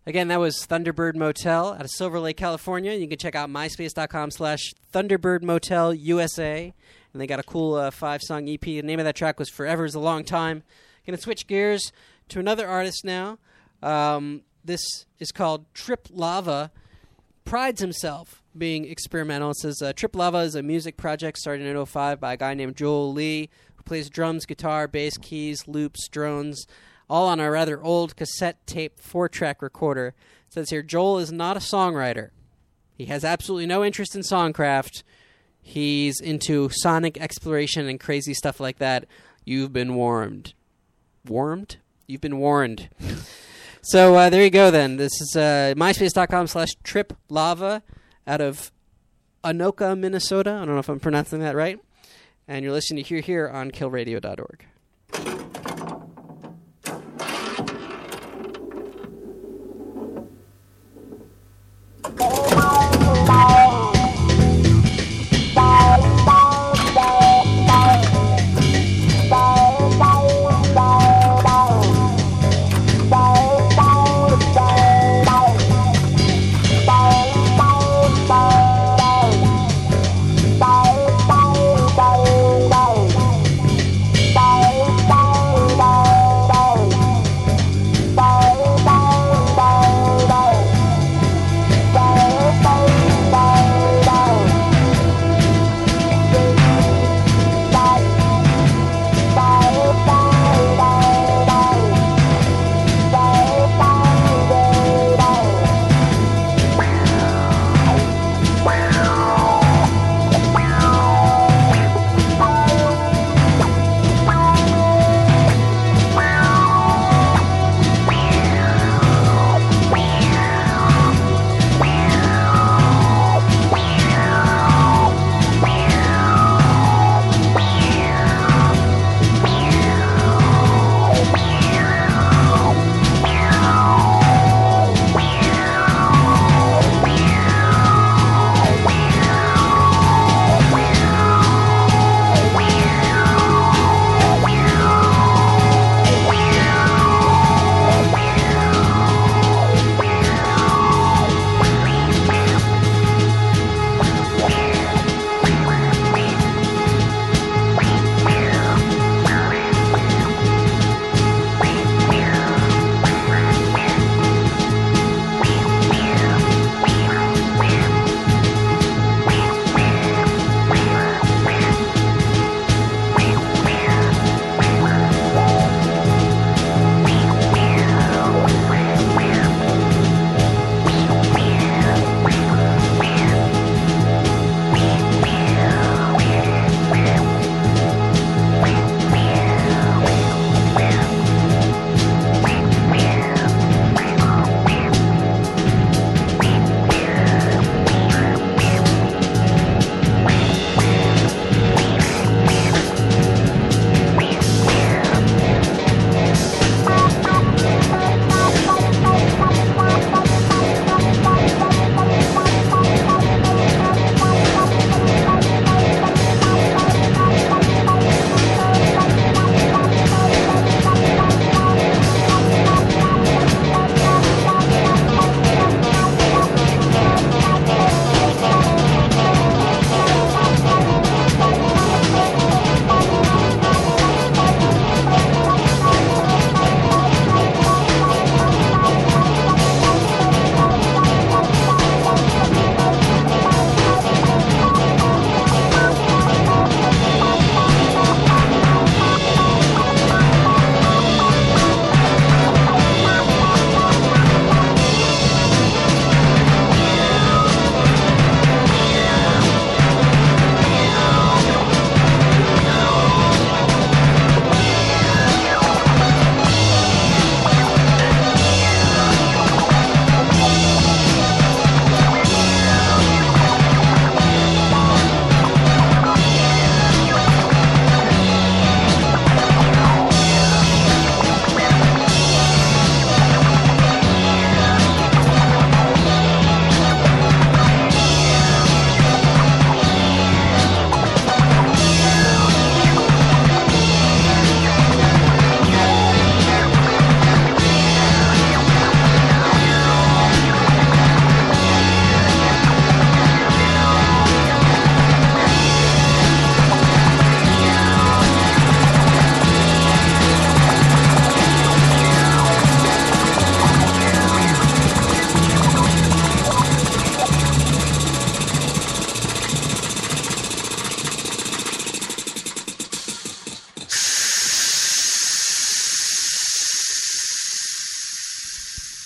Again, that was Thunderbird Motel out of Silver Lake, California. You can check out myspace.com/Thunderbird Motel USA. And they got a cool 5-song EP. The name of that track was Forever is a Long Time. Going to switch gears to another artist now. This is called Trip Lava. Prides himself being experimental. It says Trip Lava is a music project started in 2005 by a guy named Joel Lee, who plays drums, guitar, bass, keys, loops, drones, all on a rather old cassette tape 4-track recorder. It says here, Joel is not a songwriter. He has absolutely no interest in songcraft. He's into sonic exploration and crazy stuff like that. You've been warned. Warmed? You've been warned. So there you go then. This is myspace.com/Trip Lava out of Anoka, Minnesota. I don't know if I'm pronouncing that right. And you're listening to Hear Here on killradio.org. Bye.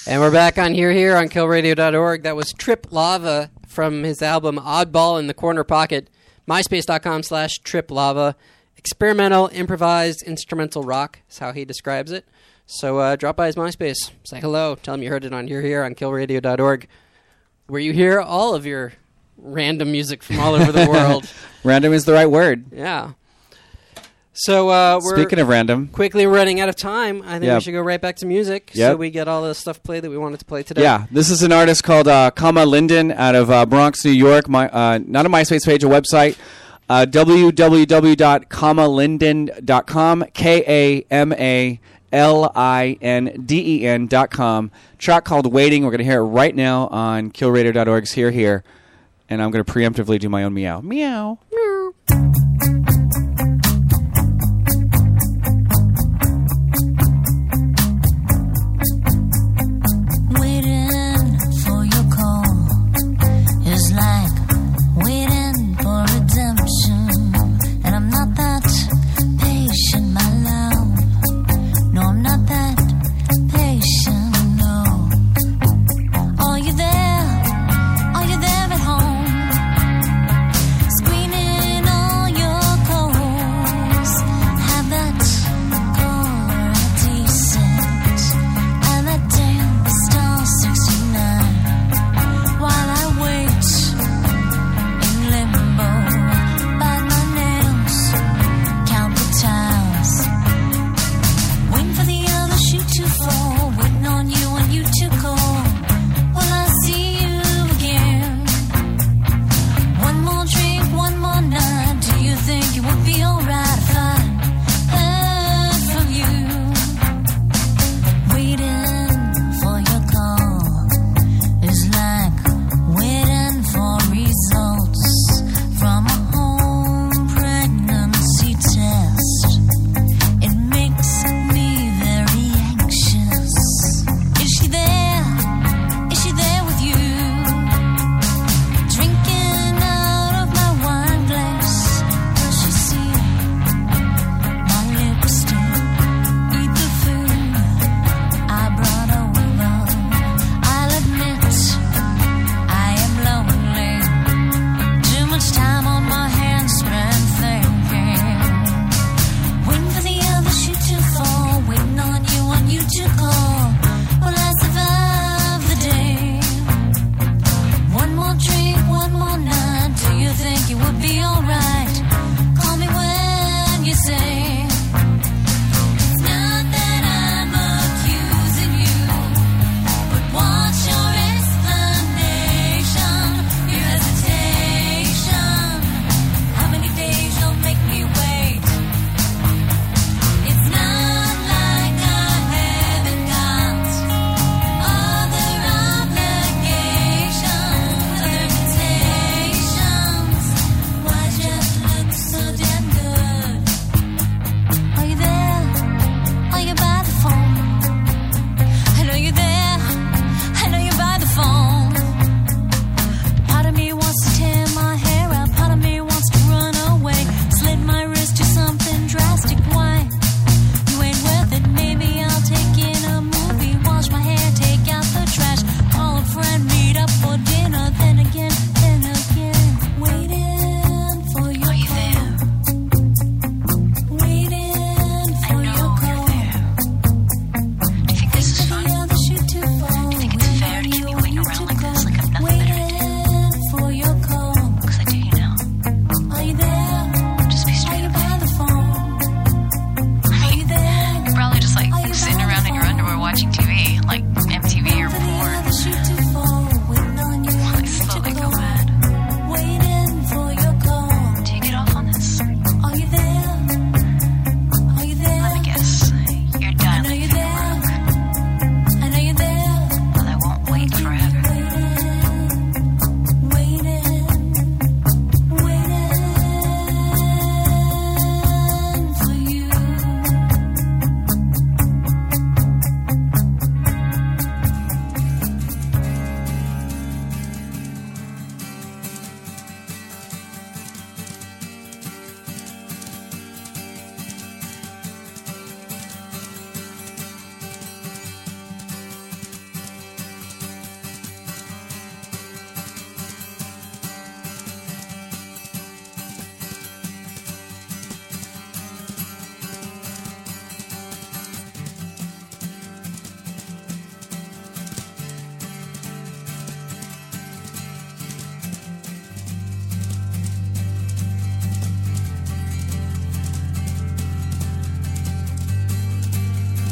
And we're back on Here on killradio.org. That was Trip Lava from his album Oddball in the Corner Pocket. MySpace.com/Trip Lava. Experimental, improvised, instrumental rock is how he describes it. So drop by his MySpace. Say hello. Tell him you heard it on Here on killradio.org, where you hear all of your random music from all over the world. Random is the right word. Yeah. So we're Speaking of random, quickly running out of time. I think Yep. we should go right back to music so Yep. we get all the stuff played that we wanted to play today. yeah, this is an artist called Kama Linden out of Bronx, New York. Not a MySpace page, a website. www.kamalinden.com. KAMALINDEN.com. Track called Waiting. We're going to hear it right now on killradio.org's Here. And I'm going to preemptively do my own meow. Meow. Waiting for your call is like waiting for redemption. And I'm not that patient, my love. No, I'm not that patient, no. Are you there? Are you there at home? Screening all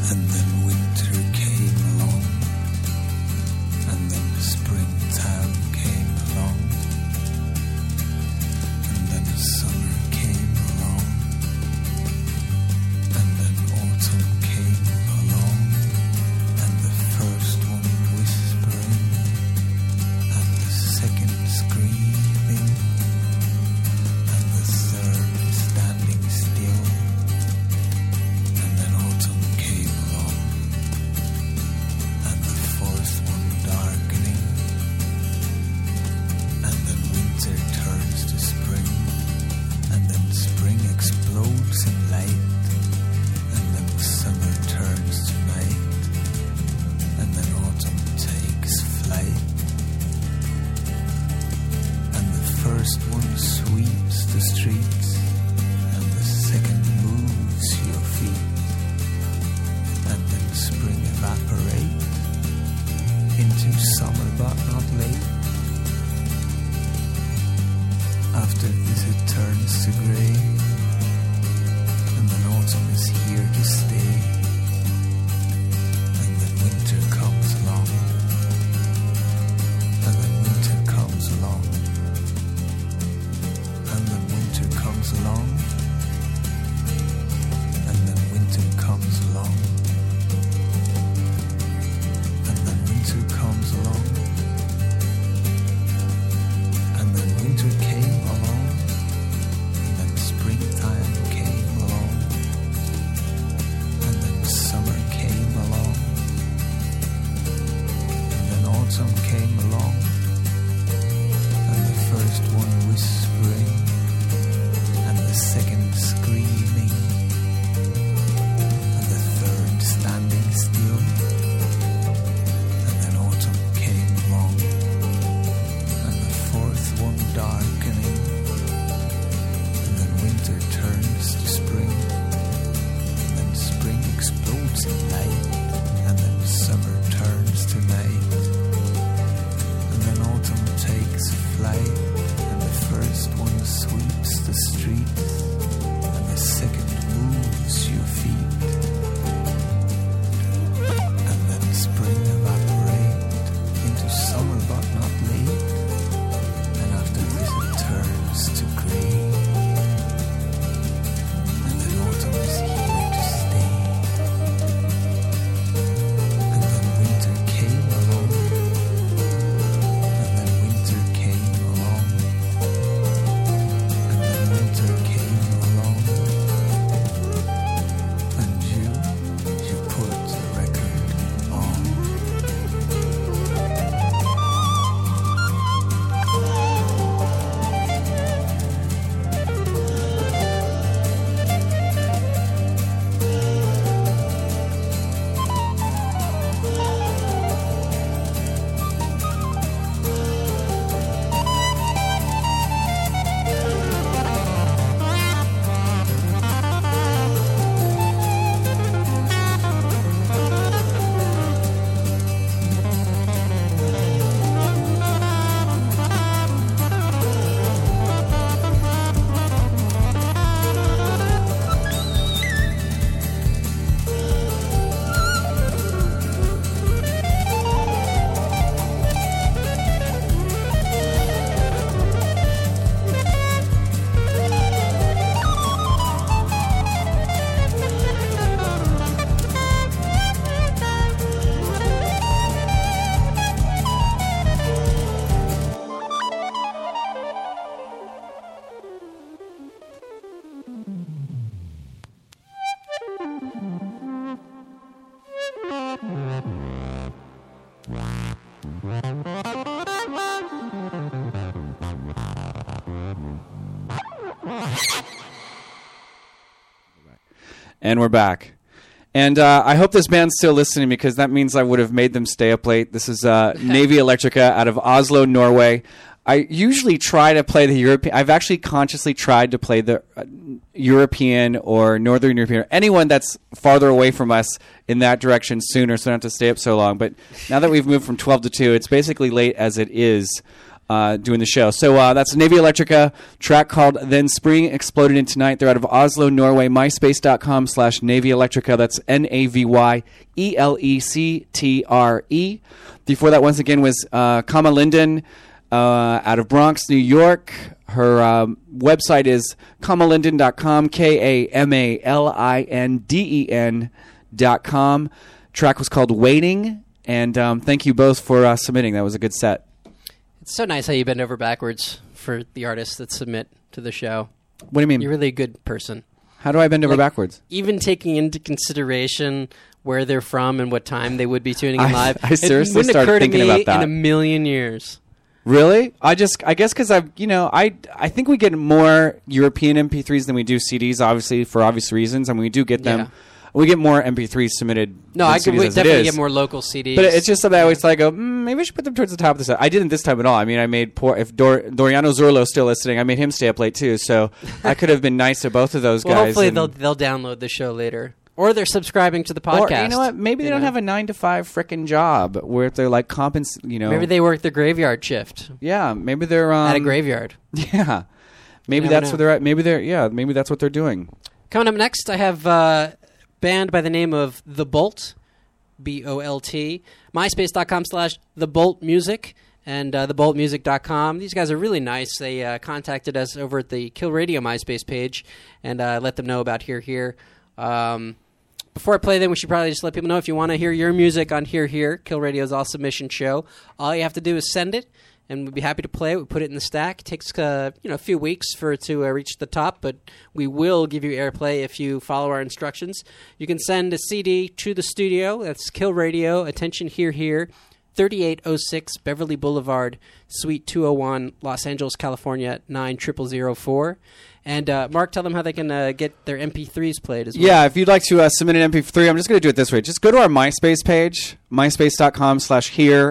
And then winter came along, and then springtime came along, and then summer came along, and then autumn came along, and the first one whispering, and the second screaming, and the third standing still, and then autumn came along, and the fourth one darkening, and then winter turns to spring, and then spring explodes in light, and then summer turns to night, and then autumn takes flight, and the first one sweeps the streets, and the second moves your feet, and then spring evaporates into summer but not late. After this it turns to grey, and then autumn is here to stay, and then winter comes along, and then winter comes along, and then winter comes along, and then winter comes along, and then winter comes along, and then winter came along, and then springtime came along, and then summer came along, and then autumn came along, and the first one whispering, and the second screaming, and the third standing still, and then autumn came along, and the fourth one darkening, and then winter turns to spring, and then spring explodes in light, and then summer turns to night, and then autumn takes flight, and the first one sweeps the streets, and the second moves your feet, and then spring evaporates into summer but not late, and after this it turns to grey, and then autumn is here to stay, and then winter came along, and then winter came along, and then winter came along, and you put the record on. And we're back. And I hope this band's still listening, because that means I would have made them stay up late. This is Navy Electrica out of Oslo, Norway. I usually try to play the European. I've actually consciously tried to play the European or Northern European, or anyone that's farther away from us in that direction sooner, so I don't have to stay up so long. But now that we've moved from 12 to 2, it's basically late as it is. doing the show. So that's Navy Electrica, track called Then Spring Exploded into Night. They're out of Oslo, Norway. MySpace.com/Navy Electrica. That's NAVYELECTRE. Before that, once again, was Kama Linden out of Bronx, New York. Her website is kamalinden.com, KAMALINDEN.com. Track was called Waiting, and thank you both for submitting. That was a good set. It's so nice how you bend over backwards for the artists that submit to the show. What do you mean? You're really a good person. How do I bend over backwards? Even taking into consideration where they're from and what time they would be tuning in live. I seriously it wouldn't started occur to thinking me about that. in a million years. Really? I guess because I think we get more European MP3s than we do CDs, obviously for obvious reasons. I mean, we do get them. Yeah. We get more MP3s submitted. No, than I could CDs as it definitely is. get more local CDs. But it's just something I always go, maybe I should put them towards the top of the set. I didn't this time at all. I mean, I made if Doriano Zurlo's still listening, I made him stay up late too. So I could have been nice to both of those guys. Hopefully they'll download the show later. Or they're subscribing to the podcast. Or you know what? Maybe they don't have a 9-to-5 frickin' job where they're like Maybe they work the graveyard shift. Yeah, maybe they're at a graveyard. Yeah, maybe that's where they're at. Maybe maybe that's what they're doing. Coming up next, I have a band by the name of The Bolt, BOLT. MySpace.com/TheBoltMusic and TheBoltMusic.com. These guys are really nice. They contacted us over at the Kill Radio MySpace page and let them know about Here. Before I play them, we should probably just let people know if you want to hear your music on Here, Kill Radio's all submission show. All you have to do is send it, and we'd be happy to play it. We put it in the stack. It takes a few weeks for it to reach the top, but we will give you airplay if you follow our instructions. You can send a CD to the studio. That's Kill Radio. Attention, Here. 3806 Beverly Boulevard, Suite 201, Los Angeles, California 90004. And Mark, tell them how they can get their MP3s played as well. Yeah, if you'd like to submit an MP3, I'm just going to do it this way. Just go to our MySpace page, myspace.com/here_here,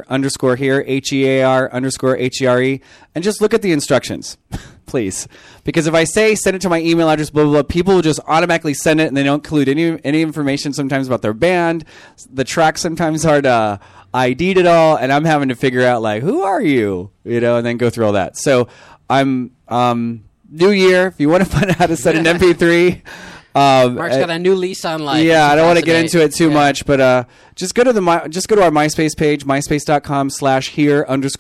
HEAR_HERE, and just look at the instructions, please. Because if I say send it to my email address, blah, blah, blah, people will just automatically send it, and they don't include any information sometimes about their band. The tracks sometimes aren't ID'd at all, and I'm having to figure out, like, who are you? And then go through all that. So I'm... New year, if you want to find out how to send an MP3. Mark's got a new lease on life. Yeah, I don't want to get into it too much, but just go to our MySpace page, myspace.com/here_here,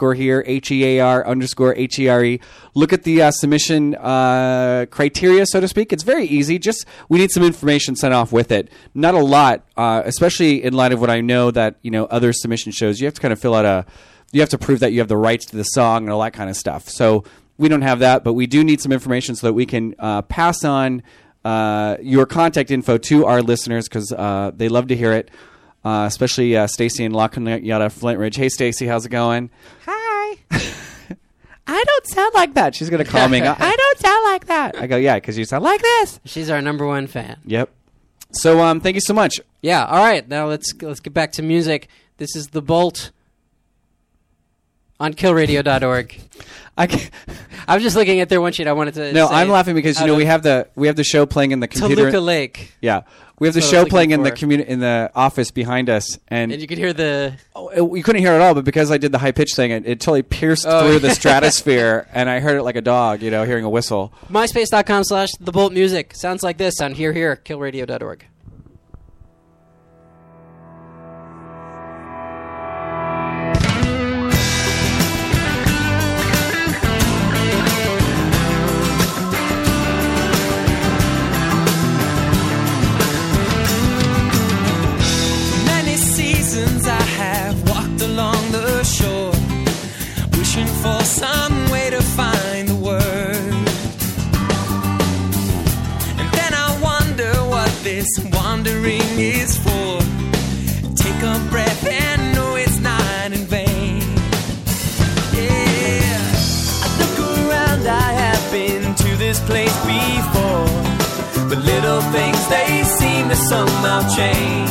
HEAR_HERE. Look at the submission criteria, so to speak. It's very easy. Just we need some information sent off with it. Not a lot, especially in light of what I know that other submission shows. You have to kind of you have to prove that you have the rights to the song and all that kind of stuff. So we don't have that, but we do need some information so that we can pass on your contact info to our listeners because they love to hear it, especially Stacy in La Cuneta, Flint Ridge. Hey, Stacy, how's it going? Hi. I don't sound like that. She's going to call me and go, I don't sound like that. I go, yeah, because you sound like this. She's our number one fan. Yep. So thank you so much. Yeah, all right. Now let's get back to music. This is The Bolt on killradio.org. I was just looking at their one sheet. I wanted to. No, I'm laughing because we have the show playing in the computer. Toluca Lake. Yeah, we have the show playing in the office behind us, and you could hear the. You couldn't hear it at all, but because I did the high pitch thing, it totally pierced through the stratosphere, and I heard it like a dog, hearing a whistle. MySpace.com/TheBoltMusic sounds like this on Here, killradio.org. For some way to find the word. And then I wonder what this wandering is for. Take a breath and know it's not in vain. Yeah, I look around, I have been to this place before, but little things, they seem to somehow change.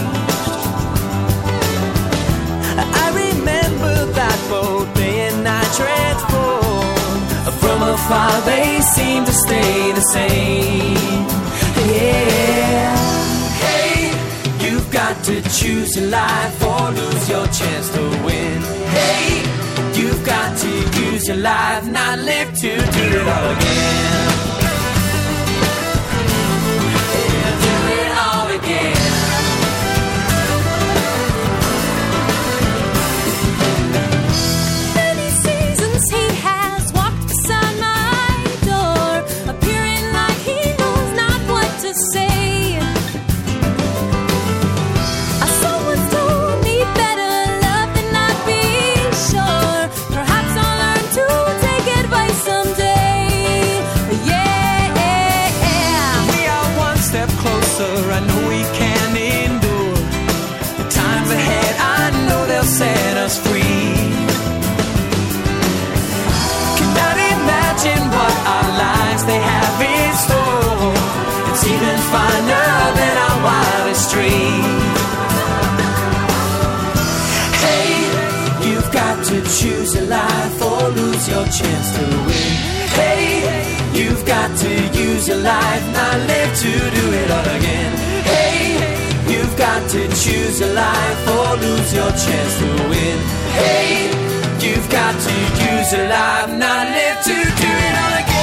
I remember that boat day and night transform. From afar they seem to stay the same. Yeah. Hey, you've got to choose your life or lose your chance to win. Hey, you've got to use use your life, not live to do it all again. Yeah, do it all again. Many seasons he has walked beside my door, appearing like he knows not what to say. Someone told me better love than not be sure. Perhaps I'll learn to take advice someday. Yeah. We are one step closer, I know we can endure. The times ahead, I know they'll set us free. Cannot imagine what our lives they have in store. It's even finer than our wildest dream. Hey, you've got to choose a life or lose your chance to win. Hey, you've got to use your life, not live to do it all again. Hey, you've got to choose a life or lose your chance to win. Hey, you've got to use your life, not live to do it all again.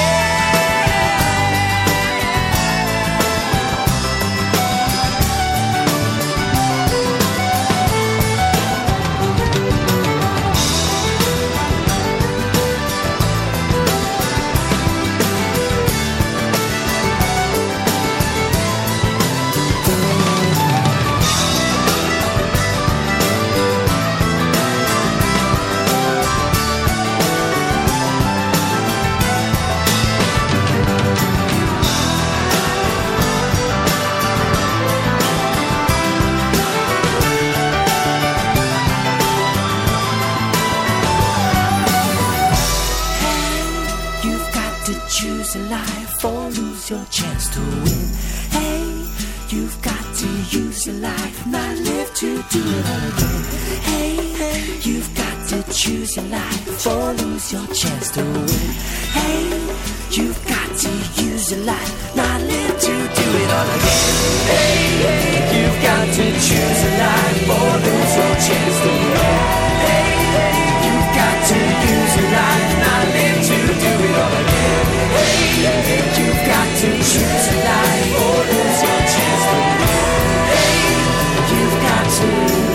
You've got to choose a life or lose your chance to win. Hey, you've got to use your life, not live to do it all again. Hey, you've got to choose your life or lose your chance to win. Hey, you've got to use your life, not live to do it all again. Hey, you've got to choose a life or lose your chance to win. Hey, you've got to use your life, not live to do it all again. Hey, you've got to choose a life or lose your chance to win. Hey, you've got to.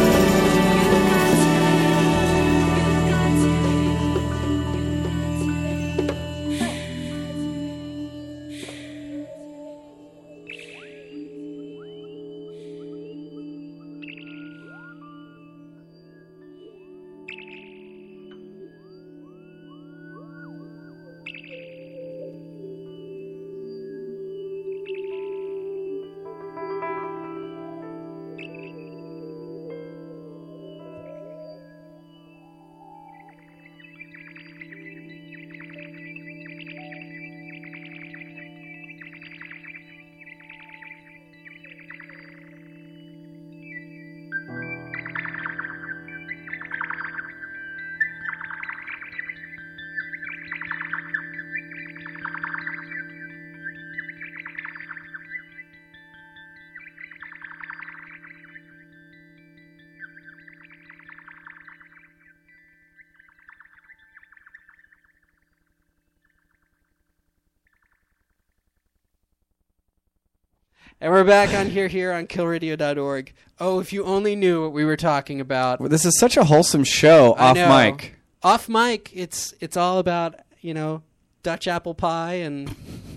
And we're back on here on killradio.org. Oh, if you only knew what we were talking about. This is such a wholesome show I off know. mic. Off mic, it's all about, Dutch apple pie and...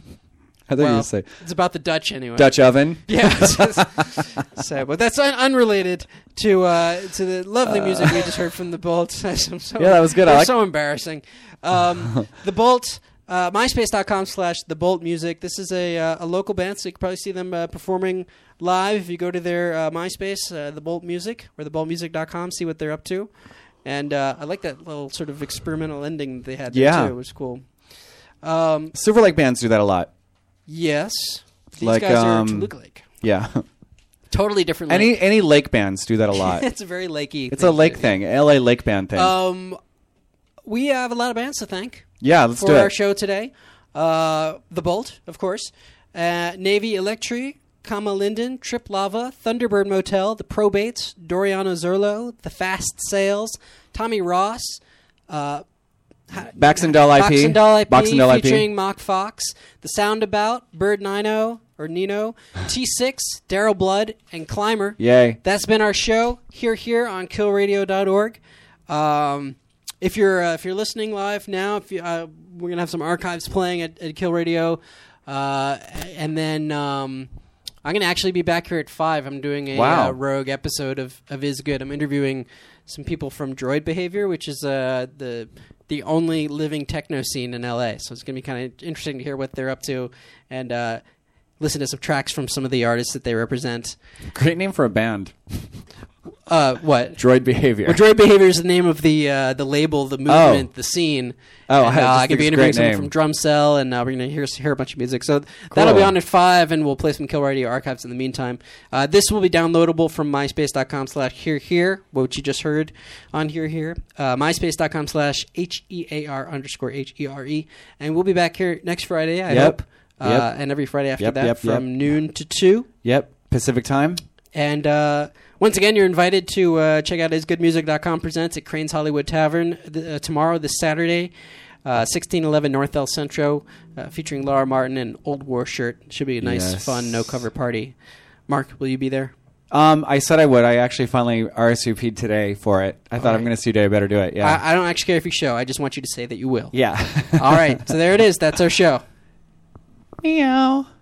I thought you would say it's about the Dutch anyway. Dutch oven. Yeah. So, but that's unrelated to the lovely music we just heard from The Bolt. Yeah, that was good. They're so embarrassing. The Bolt... MySpace.com/TheBoltMusic. This is a local band, so you can probably see them performing live if you go to their MySpace, The Bolt Music, or TheBoltMusic.com, see what they're up to. And I like that little sort of experimental ending that they had there, too. It was cool. Silver Lake bands do that a lot. Yes. These like, guys are Toluca Lake. Yeah. Totally different lake. Any lake bands do that a lot. It's a very lakey It's a lake thing. LA lake band thing. We have a lot of bands to thank. Yeah, let's do For it. our show today. The Bolt, of course. Navy Electric, Kama Linden, Trip Lava, Thunderbird Motel, The Probates, Doriano Zerlo, The Fast Sales, Tommy Ross, Baxendale IP. Baxendale IP featuring Mock Fox, The Soundabout, Bird Nino or Nino, T6, Daryl Blood, and Climber. Yay. That's been our show here on killradio.org. If you're listening live now, we're gonna have some archives playing at Kill Radio, and then I'm gonna actually be back here at 5. I'm doing a rogue episode of Is Good. I'm interviewing some people from Droid Behavior, which is the only living techno scene in LA. So it's gonna be kind of interesting to hear what they're up to and listen to some tracks from some of the artists that they represent. Great name for a band. What? Droid Behavior. Well, Droid Behavior is the name of the label, the movement, the scene. Oh, and, I I'm going to be interviewing someone from Drum Cell, and we're going to hear a bunch of music. So that'll be on at 5, and we'll play some Kill Radio archives in the meantime. This will be downloadable from myspace.com/herehere, which you just heard on Herehere. myspace.com/HEAR_HERE. And we'll be back here next Friday, I hope. And every Friday after that from noon to 2. Yep. Pacific time. And once again, you're invited to check out isgoodmusic.com presents at Crane's Hollywood Tavern tomorrow, this Saturday, 1611 North El Centro, featuring Laura Martin and Old War Shirt. Should be a nice, fun, no-cover party. Mark, will you be there? I said I would. I actually finally RSVP'd today for it. I thought I'm going to see today. I better do it. Yeah. I don't actually care if you show. I just want you to say that you will. Yeah. All right. So there it is. That's our show. Meow.